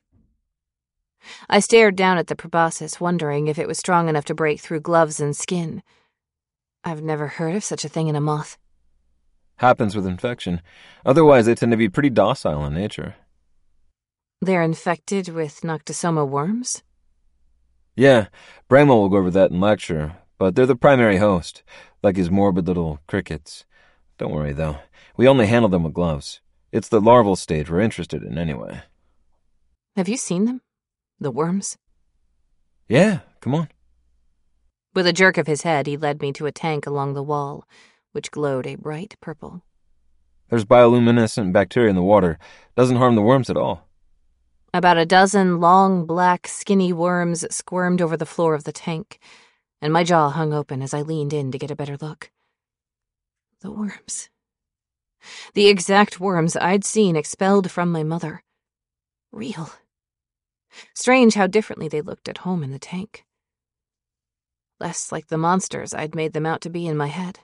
I stared down at the proboscis, wondering if it was strong enough to break through gloves and skin. I've never heard of such a thing in a moth. Happens with infection. Otherwise, they tend to be pretty docile in nature. They're infected with Noctisoma worms? Yeah, Bramwell will go over that in lecture, but they're the primary host, like his morbid little crickets. Don't worry, though. We only handle them with gloves. It's the larval stage we're interested in anyway. Have you seen them? The worms? Yeah, come on. With a jerk of his head, he led me to a tank along the wall, which glowed a bright purple. There's bioluminescent bacteria in the water. Doesn't harm the worms at all. About a dozen long, black, skinny worms squirmed over the floor of the tank, and my jaw hung open as I leaned in to get a better look. The worms. The exact worms I'd seen expelled from my mother. Real. Strange how differently they looked at home in the tank. Less like the monsters I'd made them out to be in my head.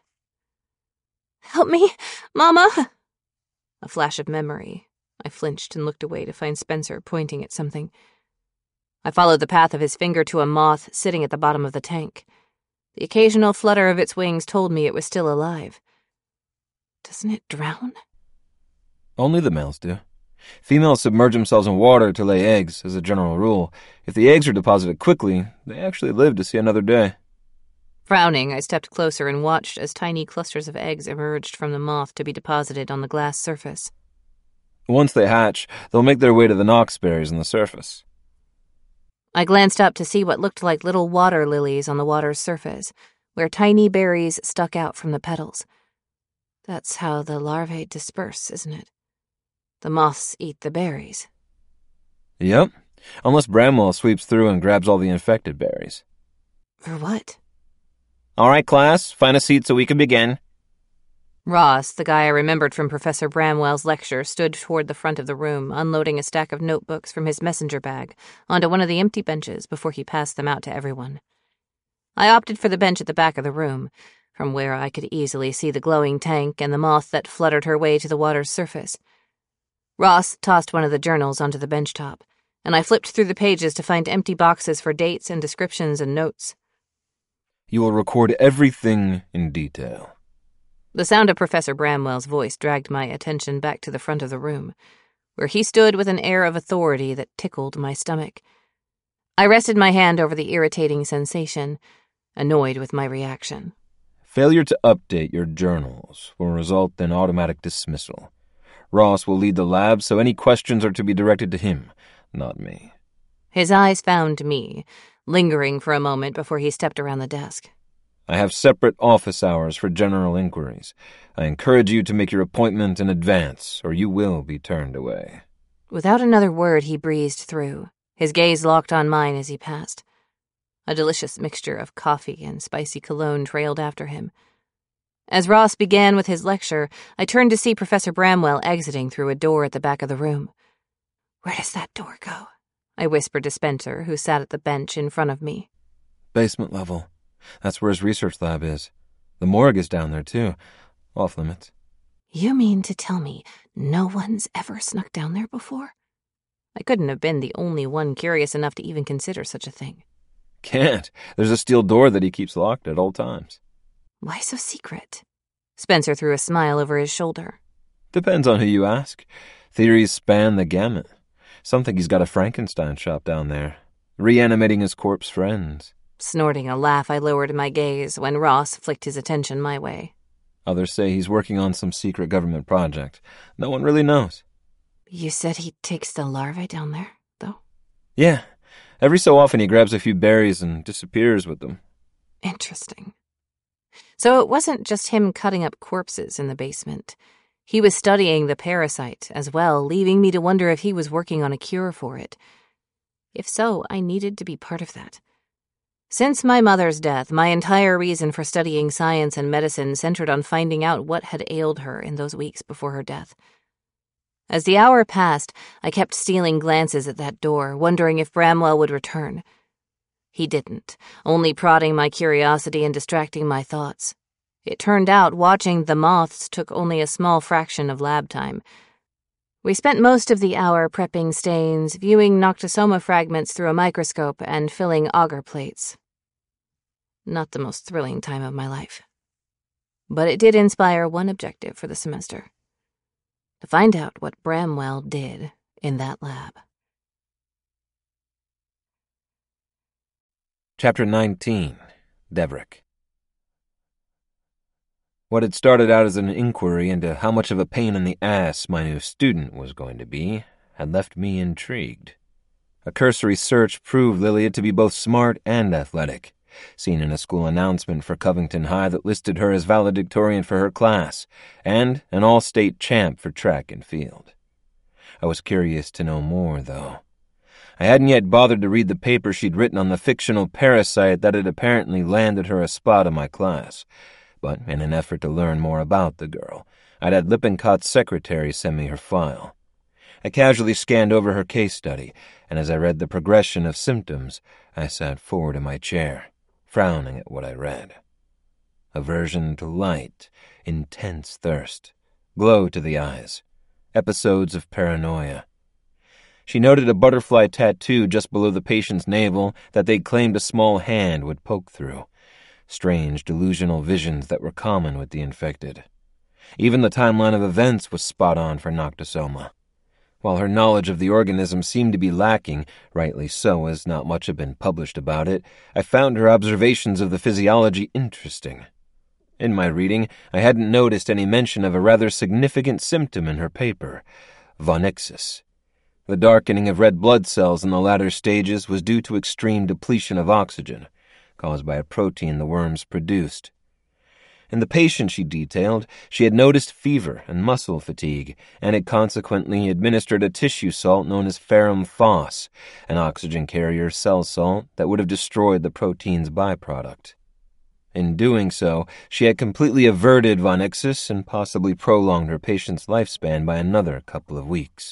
Help me, Mama! A flash of memory. I flinched and looked away to find Spencer pointing at something. I followed the path of his finger to a moth sitting at the bottom of the tank. The occasional flutter of its wings told me it was still alive. Doesn't it drown? Only the males do. Females submerge themselves in water to lay eggs, as a general rule. If the eggs are deposited quickly, they actually live to see another day. Frowning, I stepped closer and watched as tiny clusters of eggs emerged from the moth to be deposited on the glass surface. Once they hatch, they'll make their way to the Knox berries on the surface. I glanced up to see what looked like little water lilies on the water's surface, where tiny berries stuck out from the petals. That's how the larvae disperse, isn't it? The moths eat the berries. Yep, unless Bramwell sweeps through and grabs all the infected berries. For what? All right, class, find a seat so we can begin. Ross, the guy I remembered from Professor Bramwell's lecture, stood toward the front of the room, unloading a stack of notebooks from his messenger bag onto one of the empty benches before he passed them out to everyone. I opted for the bench at the back of the room, from where I could easily see the glowing tank and the moth that fluttered her way to the water's surface. Ross tossed one of the journals onto the bench top, and I flipped through the pages to find empty boxes for dates and descriptions and notes. You will record everything in detail. The sound of Professor Bramwell's voice dragged my attention back to the front of the room, where he stood with an air of authority that tickled my stomach. I rested my hand over the irritating sensation, annoyed with my reaction. Failure to update your journals will result in automatic dismissal. Ross will lead the lab, so any questions are to be directed to him, not me. His eyes found me, lingering for a moment before he stepped around the desk. I have separate office hours for general inquiries. I encourage you to make your appointment in advance, or you will be turned away. Without another word, he breezed through, his gaze locked on mine as he passed. A delicious mixture of coffee and spicy cologne trailed after him. As Ross began with his lecture, I turned to see Professor Bramwell exiting through a door at the back of the room. Where does that door go? I whispered to Spencer, who sat at the bench in front of me. Basement level. That's where his research lab is. The morgue is down there, too. Off limits. You mean to tell me no one's ever snuck down there before? I couldn't have been the only one curious enough to even consider such a thing. Can't. There's a steel door that he keeps locked at all times. Why so secret? Spencer threw a smile over his shoulder. Depends on who you ask. Theories span the gamut. Some think he's got a Frankenstein shop down there, reanimating his corpse friends. Snorting a laugh, I lowered my gaze when Ross flicked his attention my way. Others say he's working on some secret government project. No one really knows. You said he takes the larvae down there, though? Yeah. Every so often he grabs a few berries and disappears with them. Interesting. So it wasn't just him cutting up corpses in the basement. He was studying the parasite as well, leaving me to wonder if he was working on a cure for it. If so, I needed to be part of that. Since my mother's death, my entire reason for studying science and medicine centered on finding out what had ailed her in those weeks before her death. As the hour passed, I kept stealing glances at that door, wondering if Bramwell would return. He didn't, only prodding my curiosity and distracting my thoughts. It turned out watching the moths took only a small fraction of lab time. We spent most of the hour prepping stains, viewing Noctisoma fragments through a microscope, and filling agar plates. Not the most thrilling time of my life. But it did inspire one objective for the semester: to find out what Bramwell did in that lab. Chapter nineteen. Deverick. What had started out as an inquiry into how much of a pain in the ass my new student was going to be had left me intrigued. A cursory search proved Lilia to be both smart and athletic, seen in a school announcement for Covington High that listed her as valedictorian for her class and an all-state champ for track and field. I was curious to know more, though. I hadn't yet bothered to read the paper she'd written on the fictional parasite that had apparently landed her a spot in my class, but in an effort to learn more about the girl, I'd had Lippincott's secretary send me her file. I casually scanned over her case study, and as I read the progression of symptoms, I sat forward in my chair, frowning at what I read. Aversion to light, intense thirst, glow to the eyes, episodes of paranoia. She noted a butterfly tattoo just below the patient's navel that they'd claimed a small hand would poke through. Strange, delusional visions that were common with the infected. Even the timeline of events was spot on for Noctisoma. While her knowledge of the organism seemed to be lacking, rightly so, as not much had been published about it, I found her observations of the physiology interesting. In my reading, I hadn't noticed any mention of a rather significant symptom in her paper, vonexis. The darkening of red blood cells in the latter stages was due to extreme depletion of oxygen, caused by a protein the worms produced. In the patient she detailed, she had noticed fever and muscle fatigue, and had consequently administered a tissue salt known as ferrum phos, an oxygen carrier cell salt that would have destroyed the protein's byproduct. In doing so, she had completely averted vonexis and possibly prolonged her patient's lifespan by another couple of weeks.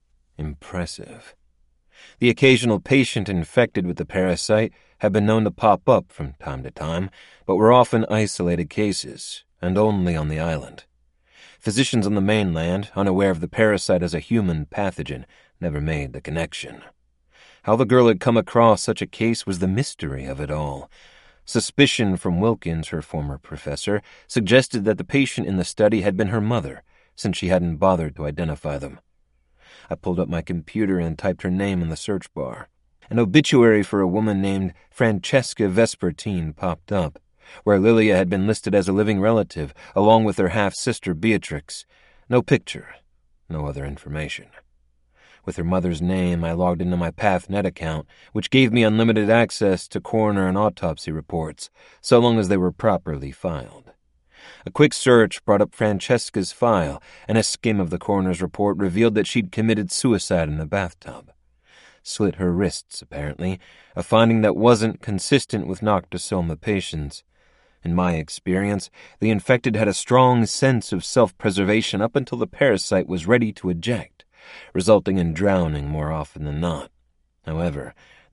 Impressive. The occasional patient infected with the parasite had been known to pop up from time to time, but were often isolated cases, and only on the island. Physicians on the mainland, unaware of the parasite as a human pathogen, never made the connection. How the girl had come across such a case was the mystery of it all. Suspicion from Wilkins, her former professor, suggested that the patient in the study had been her mother, since she hadn't bothered to identify them. I pulled up my computer and typed her name in the search bar. An obituary for a woman named Francesca Vespertine popped up, where Lilia had been listed as a living relative, along with her half-sister Beatrix. No picture, no other information. With her mother's name, I logged into my PathNet account, which gave me unlimited access to coroner and autopsy reports, so long as they were properly filed. A quick search brought up Francesca's file, and a skim of the coroner's report revealed that she'd committed suicide in a bathtub. Slit her wrists, apparently, a finding that wasn't consistent with Noctisoma patients. In my experience, the infected had a strong sense of self-preservation up until the parasite was ready to eject, resulting in drowning more often than not. However,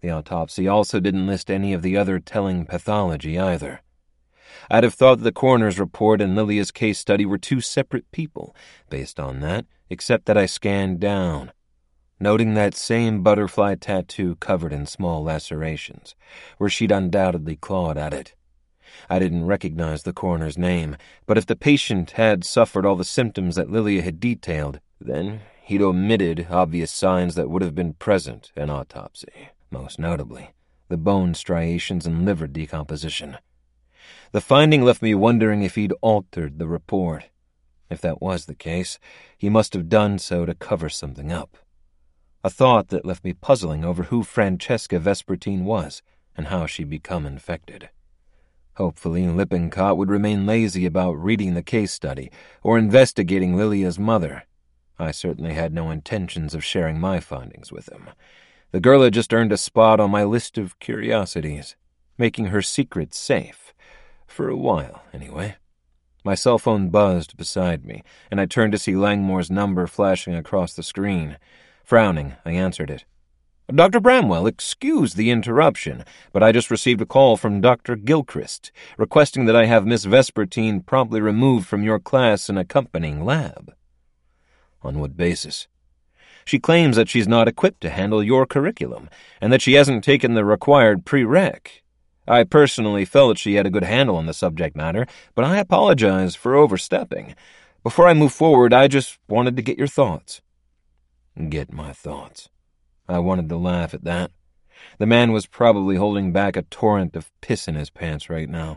The autopsy also didn't list any of the other telling pathology either. I'd have thought the coroner's report and Lilia's case study were two separate people, based on that, except that I scanned down, noting that same butterfly tattoo covered in small lacerations, where she'd undoubtedly clawed at it. I didn't recognize the coroner's name, but if the patient had suffered all the symptoms that Lilia had detailed, then he'd omitted obvious signs that would have been present in autopsy, most notably the bone striations and liver decomposition. The finding left me wondering if he'd altered the report. If that was the case, he must have done so to cover something up. A thought that left me puzzling over who Francesca Vespertine was and how she'd become infected. Hopefully, Lippincott would remain lazy about reading the case study or investigating Lilia's mother. I certainly had no intentions of sharing my findings with him. The girl had just earned a spot on my list of curiosities, making her secret safe. For a while, anyway. My cell phone buzzed beside me, and I turned to see Langmore's number flashing across the screen. Frowning, I answered it. Doctor Bramwell, excuse the interruption, but I just received a call from Doctor Gilchrist, requesting that I have Miss Vespertine promptly removed from your class and accompanying lab. On what basis? She claims that she's not equipped to handle your curriculum, and that she hasn't taken the required prereq. I personally felt she had a good handle on the subject matter, but I apologize for overstepping. Before I move forward, I just wanted to get your thoughts. Get my thoughts. I wanted to laugh at that. The man was probably holding back a torrent of piss in his pants right now.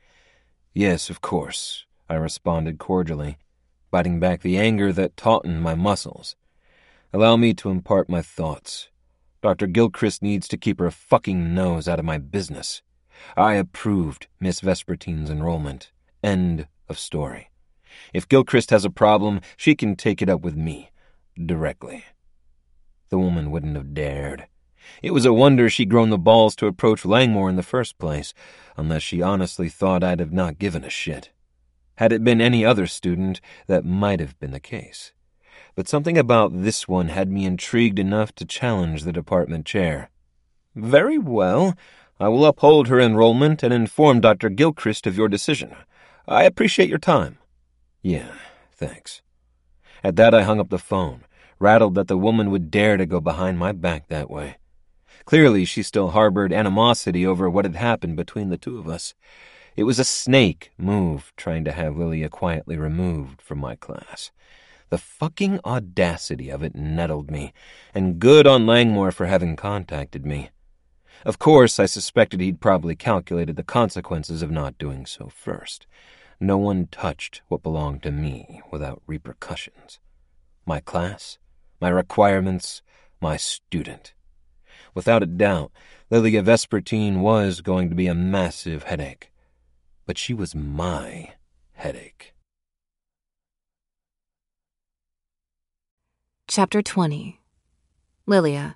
Yes, of course, I responded cordially, biting back the anger that tautened my muscles. Allow me to impart my thoughts. Doctor Gilchrist needs to keep her fucking nose out of my business. I approved Miss Vespertine's enrollment. End of story. If Gilchrist has a problem, she can take it up with me, directly. The woman wouldn't have dared. It was a wonder she'd grown the balls to approach Langmore in the first place, unless she honestly thought I'd have not given a shit. Had it been any other student, that might have been the case. But something about this one had me intrigued enough to challenge the department chair. Very well. I will uphold her enrollment and inform Doctor Gilchrist of your decision. I appreciate your time. Yeah, thanks. At that I hung up the phone, rattled that the woman would dare to go behind my back that way. Clearly she still harbored animosity over what had happened between the two of us. It was a snake move trying to have Lilia quietly removed from my class. The fucking audacity of it nettled me, and good on Langmore for having contacted me. Of course, I suspected he'd probably calculated the consequences of not doing so first. No one touched what belonged to me without repercussions. My class, my requirements, my student. Without a doubt, Lilia Vespertine was going to be a massive headache. But she was my headache. Chapter twenty. Lilia.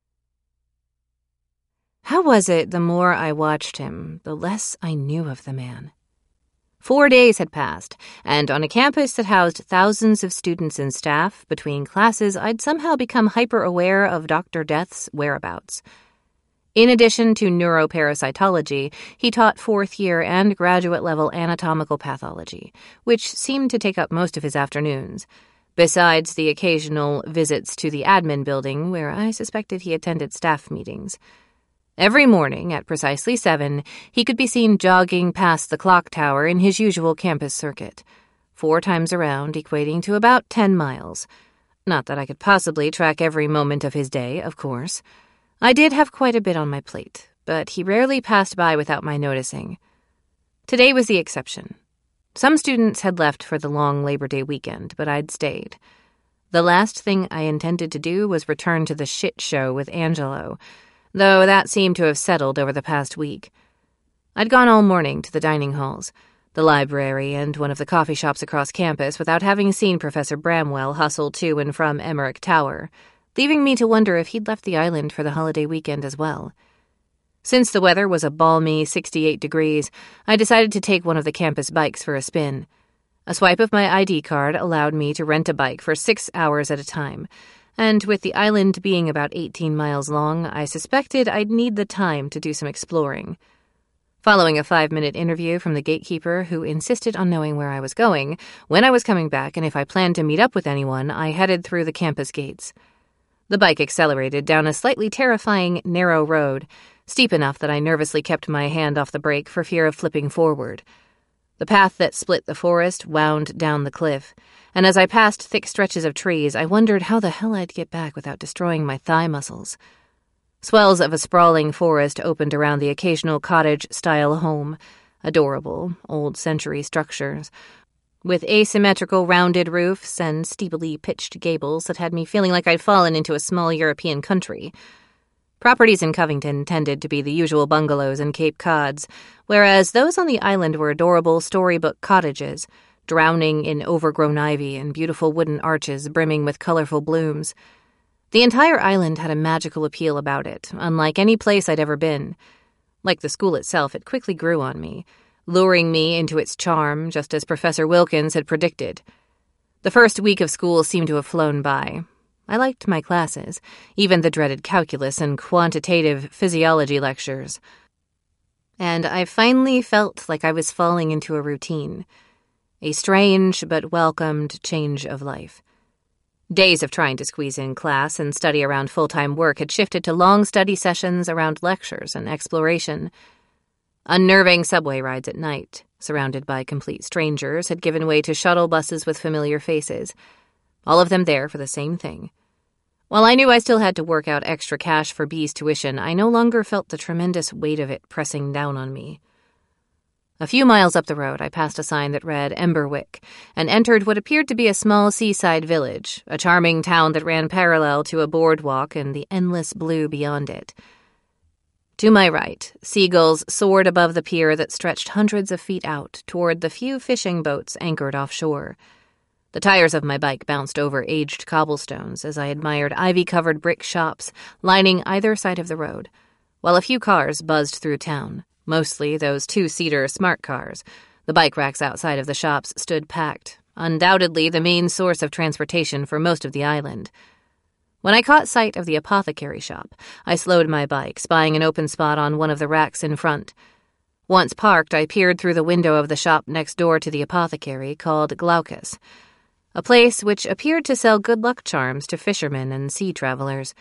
How was it the more I watched him, the less I knew of the man? Four days had passed, and on a campus that housed thousands of students and staff, between classes, I'd somehow become hyper-aware of Doctor Death's whereabouts. In addition to neuroparasitology, he taught fourth-year and graduate-level anatomical pathology, which seemed to take up most of his afternoons, besides the occasional visits to the admin building, where I suspected he attended staff meetings. Every morning, at precisely seven, he could be seen jogging past the clock tower in his usual campus circuit, four times around, equating to about ten miles. Not that I could possibly track every moment of his day, of course. I did have quite a bit on my plate, but he rarely passed by without my noticing. Today was the exception. Some students had left for the long Labor Day weekend, but I'd stayed. The last thing I intended to do was return to the shit show with Angelo, though that seemed to have settled over the past week. I'd gone all morning to the dining halls, the library, and one of the coffee shops across campus without having seen Professor Bramwell hustle to and from Emmerich Tower, leaving me to wonder if he'd left the island for the holiday weekend as well. Since the weather was a balmy sixty-eight degrees, I decided to take one of the campus bikes for a spin. A swipe of my I D card allowed me to rent a bike for six hours at a time, and with the island being about eighteen miles long, I suspected I'd need the time to do some exploring. Following a five-minute interview from the gatekeeper, who insisted on knowing where I was going, when I was coming back, and if I planned to meet up with anyone, I headed through the campus gates. The bike accelerated down a slightly terrifying, narrow road, steep enough that I nervously kept my hand off the brake for fear of flipping forward. The path that split the forest wound down the cliff, and as I passed thick stretches of trees, I wondered how the hell I'd get back without destroying my thigh muscles. Swells of a sprawling forest opened around the occasional cottage-style home, adorable, old-century structures, with asymmetrical rounded roofs and steeply pitched gables that had me feeling like I'd fallen into a small European country. Properties in Covington tended to be the usual bungalows and Cape Cods, whereas those on the island were adorable storybook cottages, drowning in overgrown ivy and beautiful wooden arches brimming with colorful blooms. The entire island had a magical appeal about it, unlike any place I'd ever been. Like the school itself, it quickly grew on me, luring me into its charm, just as Professor Wilkins had predicted. The first week of school seemed to have flown by. I liked my classes, even the dreaded calculus and quantitative physiology lectures. And I finally felt like I was falling into a routine, a strange but welcomed change of life. Days of trying to squeeze in class and study around full-time work had shifted to long study sessions around lectures and exploration. Unnerving subway rides at night, surrounded by complete strangers, had given way to shuttle buses with familiar faces, all of them there for the same thing. While I knew I still had to work out extra cash for B's tuition, I no longer felt the tremendous weight of it pressing down on me. A few miles up the road, I passed a sign that read Emberwick and entered what appeared to be a small seaside village, a charming town that ran parallel to a boardwalk and the endless blue beyond it. To my right, seagulls soared above the pier that stretched hundreds of feet out toward the few fishing boats anchored offshore. The tires of my bike bounced over aged cobblestones as I admired ivy-covered brick shops lining either side of the road, while a few cars buzzed through town. Mostly those two-seater smart cars. The bike racks outside of the shops stood packed, undoubtedly the main source of transportation for most of the island. When I caught sight of the apothecary shop, I slowed my bike, spying an open spot on one of the racks in front. Once parked, I peered through the window of the shop next door to the apothecary, called Glaucus, a place which appeared to sell good luck charms to fishermen and sea travelers.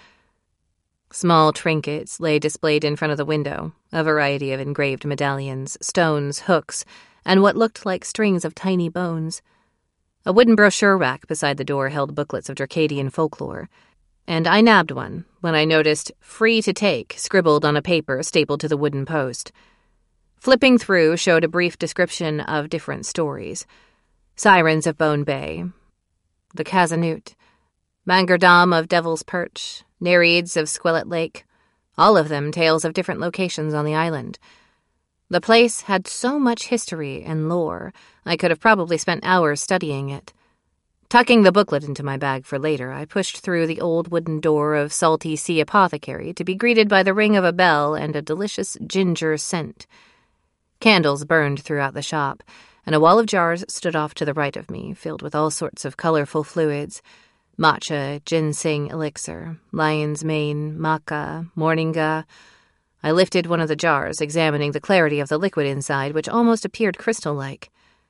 Small trinkets lay displayed in front of the window, a variety of engraved medallions, stones, hooks, and what looked like strings of tiny bones. A wooden brochure rack beside the door held booklets of Dracadian folklore, and I nabbed one when I noticed "Free to Take" scribbled on a paper stapled to the wooden post. Flipping through showed a brief description of different stories. Sirens of Bone Bay, the Kazanut, Mangerdam of Devil's Perch, Nereids of Squelette Lake, all of them tales of different locations on the island. The place had so much history and lore, I could have probably spent hours studying it. Tucking the booklet into my bag for later, I pushed through the old wooden door of Salty Sea Apothecary to be greeted by the ring of a bell and a delicious ginger scent. Candles burned throughout the shop, and a wall of jars stood off to the right of me, filled with all sorts of colorful fluids. Matcha, ginseng elixir, lion's mane, maca, moringa. I lifted one of the jars, examining the clarity of the liquid inside, which almost appeared crystal-like.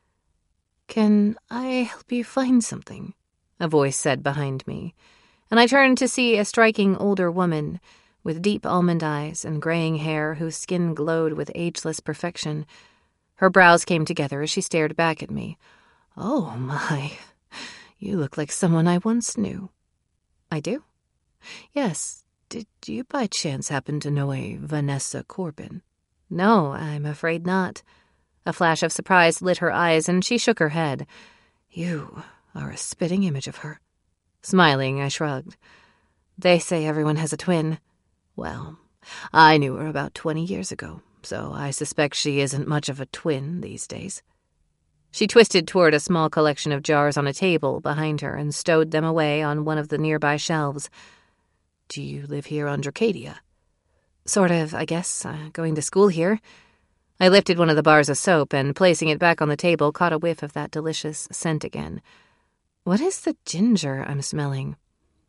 "Can I help you find something?" a voice said behind me, and I turned to see a striking older woman with deep almond eyes and graying hair whose skin glowed with ageless perfection. Her brows came together as she stared back at me. "Oh, my... You look like someone I once knew." "I do?" "Yes. Did you by chance happen to know a Vanessa Corbin?" "No, I'm afraid not." A flash of surprise lit her eyes, and she shook her head. "You are a spitting image of her." Smiling, I shrugged. "They say everyone has a twin." "Well, I knew her about twenty years ago, so I suspect she isn't much of a twin these days." She twisted toward a small collection of jars on a table behind her and stowed them away on one of the nearby shelves. "Do you live here on Dracadia?" "Sort of, I guess. Uh, going to school here." I lifted one of the bars of soap and, placing it back on the table, caught a whiff of that delicious scent again. What is the ginger I'm smelling?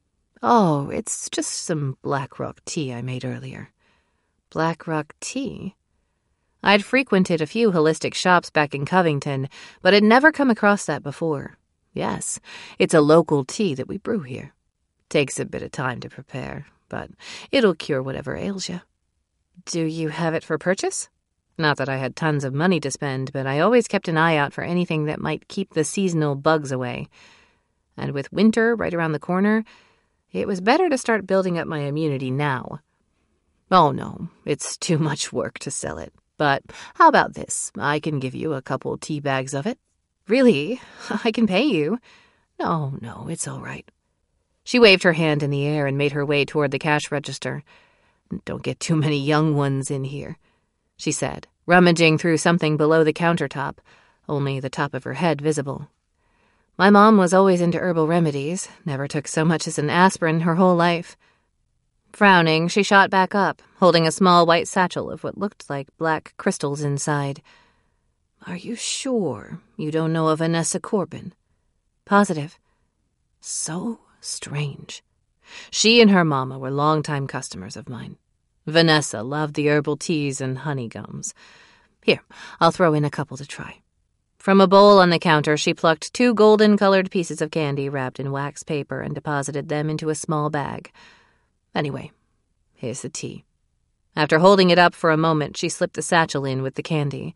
Oh, it's just some Black Rock tea I made earlier. Black Rock tea? I'd frequented a few holistic shops back in Covington, but had never come across that before. Yes, it's a local tea that we brew here. Takes a bit of time to prepare, but it'll cure whatever ails you. Do you have it for purchase? Not that I had tons of money to spend, but I always kept an eye out for anything that might keep the seasonal bugs away. And with winter right around the corner, it was better to start building up my immunity now. Oh no, it's too much work to sell it. But how about this? I can give you a couple tea bags of it. Really? I can pay you? No, no, it's all right. She waved her hand in the air and made her way toward the cash register. Don't get too many young ones in here, she said, rummaging through something below the countertop, only the top of her head visible. My mom was always into herbal remedies, never took so much as an aspirin her whole life. Frowning, she shot back up, holding a small white satchel of what looked like black crystals inside. Are you sure you don't know a Vanessa Corbin? Positive. So strange. She and her mama were longtime customers of mine. Vanessa loved the herbal teas and honey gums. Here, I'll throw in a couple to try. From a bowl on the counter, she plucked two golden-colored pieces of candy wrapped in wax paper and deposited them into a small bag. Anyway, here's the tea. After holding it up for a moment, she slipped the satchel in with the candy.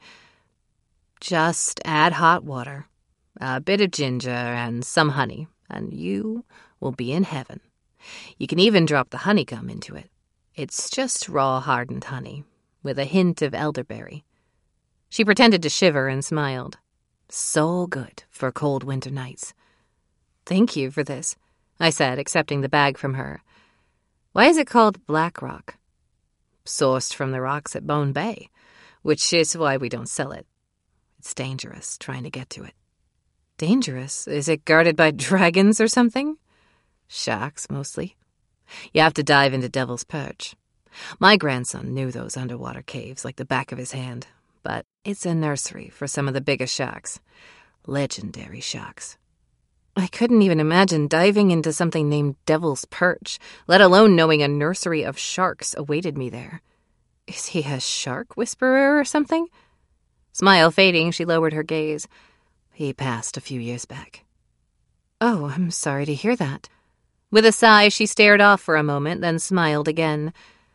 Just add hot water, a bit of ginger, and some honey, and you will be in heaven. You can even drop the honeycomb into it. It's just raw hardened honey, with a hint of elderberry. She pretended to shiver and smiled. So good for cold winter nights. Thank you for this, I said, accepting the bag from her. Why is it called Black Rock? Sourced from the rocks at Bone Bay, which is why we don't sell it. It's dangerous trying to get to it. Dangerous? Is it guarded by dragons or something? Sharks, mostly. You have to dive into Devil's Perch. My grandson knew those underwater caves like the back of his hand, but it's a nursery for some of the biggest sharks. Legendary sharks. I couldn't even imagine diving into something named Devil's Perch, let alone knowing a nursery of sharks awaited me there. Is he a shark whisperer or something? Smile fading, she lowered her gaze. He passed a few years back. Oh, I'm sorry to hear that. With a sigh, she stared off for a moment, then smiled again.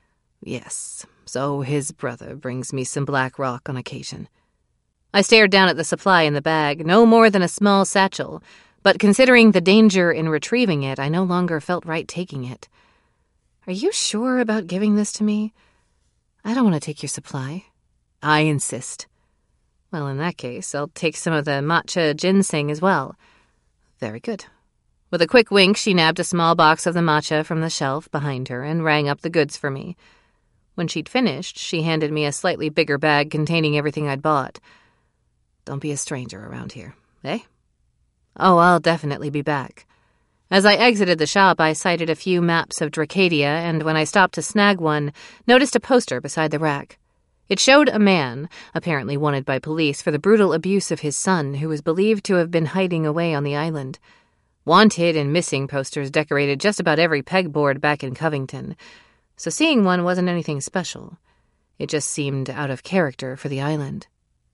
Yes, so his brother brings me some Black Rock on occasion. I stared down at the supply in the bag, no more than a small satchel, but considering the danger in retrieving it, I no longer felt right taking it. Are you sure about giving this to me? I don't want to take your supply. I insist. Well, in that case, I'll take some of the matcha ginseng as well. Very good. With a quick wink, she nabbed a small box of the matcha from the shelf behind her and rang up the goods for me. When she'd finished, she handed me a slightly bigger bag containing everything I'd bought. Don't be a stranger around here, eh? Oh, I'll definitely be back. As I exited the shop, I sighted a few maps of Dracadia, and when I stopped to snag one, noticed a poster beside the rack. It showed a man, apparently wanted by police for the brutal abuse of his son, who was believed to have been hiding away on the island. Wanted and missing posters decorated just about every pegboard back in Covington, so seeing one wasn't anything special. It just seemed out of character for the island.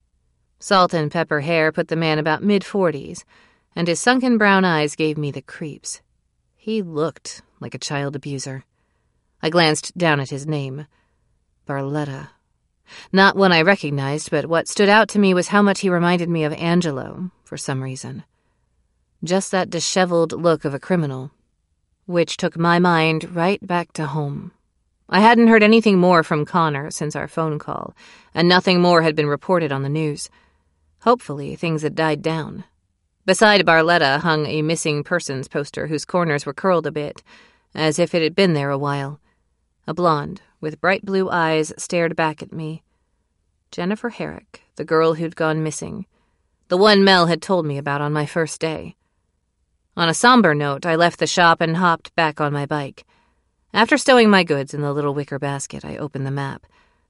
Salt and pepper hair put the man about mid-forties, and his sunken brown eyes gave me the creeps. He looked like a child abuser. I glanced down at his name. Barletta. Not one I recognized, but what stood out to me was how much he reminded me of Angelo, for some reason. Just that disheveled look of a criminal, which took my mind right back to home. I hadn't heard anything more from Connor since our phone call, and nothing more had been reported on the news. Hopefully, things had died down. Beside Barletta hung a missing persons poster whose corners were curled a bit, as if it had been there a while. A blonde, with bright blue eyes, stared back at me. Jennifer Herrick, the girl who'd gone missing. The one Mel had told me about on my first day. On a somber note, I left the shop and hopped back on my bike. After stowing my goods in the little wicker basket, I opened the map.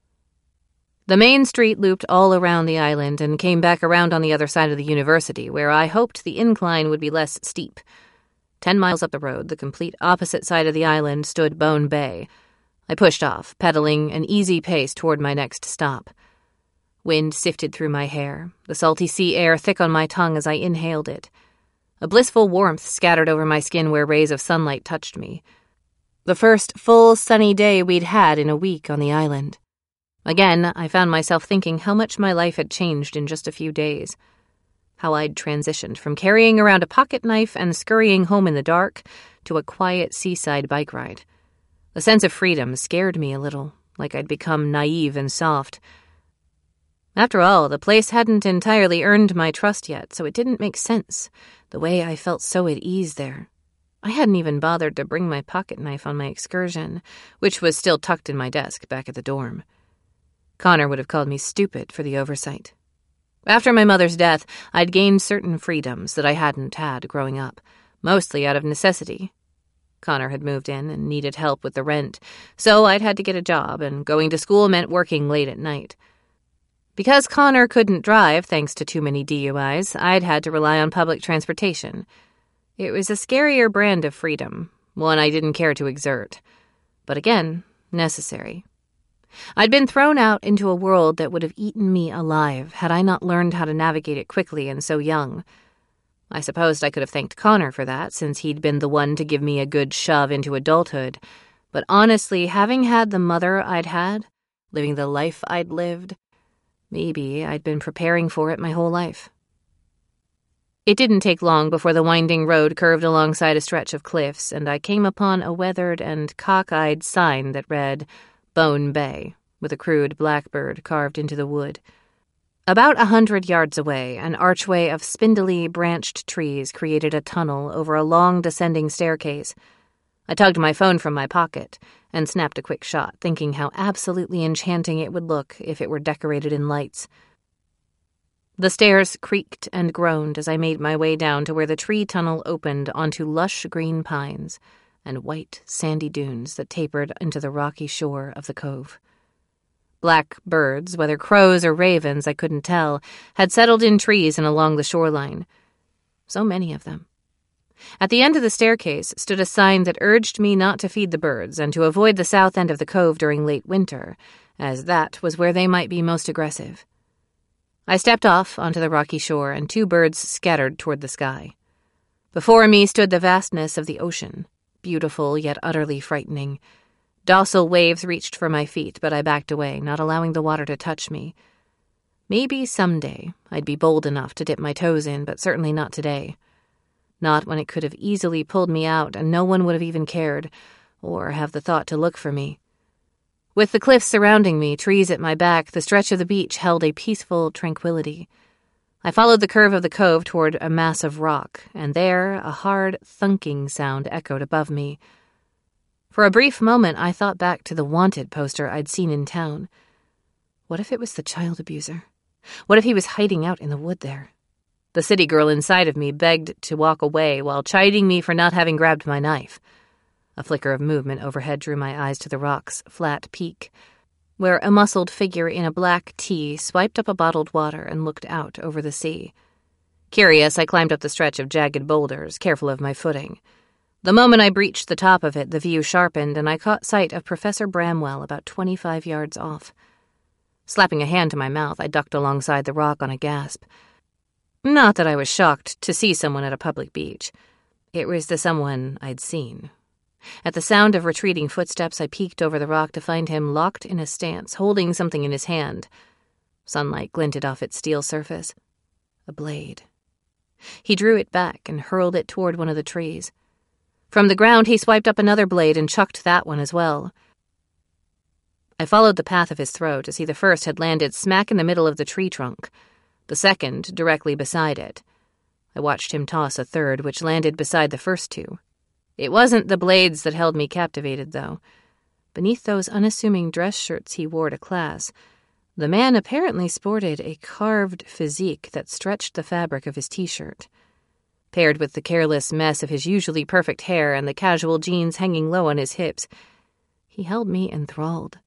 The main street looped all around the island and came back around on the other side of the university, where I hoped the incline would be less steep. Ten miles up the road, the complete opposite side of the island, stood Bone Bay. I pushed off, pedaling an easy pace toward my next stop. Wind sifted through my hair, the salty sea air thick on my tongue as I inhaled it. A blissful warmth scattered over my skin where rays of sunlight touched me. The first full sunny day we'd had in a week on the island. Again, I found myself thinking how much my life had changed in just a few days. How I'd transitioned from carrying around a pocket knife and scurrying home in the dark to a quiet seaside bike ride. The sense of freedom scared me a little, like I'd become naive and soft. After all, the place hadn't entirely earned my trust yet, so it didn't make sense, the way I felt so at ease there. I hadn't even bothered to bring my pocket knife on my excursion, which was still tucked in my desk back at the dorm. Connor would have called me stupid for the oversight. After my mother's death, I'd gained certain freedoms that I hadn't had growing up, mostly out of necessity. Connor had moved in and needed help with the rent, so I'd had to get a job, and going to school meant working late at night. Because Connor couldn't drive thanks to too many D U Is, I'd had to rely on public transportation. It was a scarier brand of freedom, one I didn't care to exert, but again, necessary. I'd been thrown out into a world that would have eaten me alive had I not learned how to navigate it quickly and so young. I supposed I could have thanked Connor for that, since he'd been the one to give me a good shove into adulthood, but honestly, having had the mother I'd had, living the life I'd lived, maybe I'd been preparing for it my whole life. It didn't take long before the winding road curved alongside a stretch of cliffs, and I came upon a weathered and cockeyed sign that read, Bone Bay, with a crude blackbird carved into the wood. About a hundred yards away, an archway of spindly, branched trees created a tunnel over a long descending staircase. I tugged my phone from my pocket and snapped a quick shot, thinking how absolutely enchanting it would look if it were decorated in lights. The stairs creaked and groaned as I made my way down to where the tree tunnel opened onto lush green pines and white, sandy dunes that tapered into the rocky shore of the cove. Black birds, whether crows or ravens I couldn't tell, had settled in trees and along the shoreline. So many of them. At the end of the staircase stood a sign that urged me not to feed the birds and to avoid the south end of the cove during late winter, as that was where they might be most aggressive. I stepped off onto the rocky shore, and two birds scattered toward the sky. Before me stood the vastness of the ocean, beautiful yet utterly frightening. Docile waves reached for my feet, but I backed away, not allowing the water to touch me. Maybe someday I'd be bold enough to dip my toes in, but certainly not today. Not when it could have easily pulled me out and no one would have even cared, or have the thought to look for me. With the cliffs surrounding me, trees at my back, the stretch of the beach held a peaceful tranquility. I followed the curve of the cove toward a mass of rock, and there a hard, thunking sound echoed above me. For a brief moment, I thought back to the wanted poster I'd seen in town. What if it was the child abuser? What if he was hiding out in the wood there? The city girl inside of me begged to walk away while chiding me for not having grabbed my knife. A flicker of movement overhead drew my eyes to the rock's flat peak, where a muscled figure in a black tee swiped up a bottled water and looked out over the sea. Curious, I climbed up the stretch of jagged boulders, careful of my footing. The moment I breached the top of it, the view sharpened, and I caught sight of Professor Bramwell about twenty-five yards off. Slapping a hand to my mouth, I ducked alongside the rock on a gasp. Not that I was shocked to see someone at a public beach. It was the someone I'd seen. At the sound of retreating footsteps, I peeked over the rock to find him locked in a stance, holding something in his hand. Sunlight glinted off its steel surface. A blade. He drew it back and hurled it toward one of the trees. From the ground, he swiped up another blade and chucked that one as well. I followed the path of his throw to see the first had landed smack in the middle of the tree trunk, the second directly beside it. I watched him toss a third, which landed beside the first two. It wasn't the blades that held me captivated, though. Beneath those unassuming dress shirts he wore to class, the man apparently sported a carved physique that stretched the fabric of his t-shirt. Paired with the careless mess of his usually perfect hair and the casual jeans hanging low on his hips, he held me enthralled.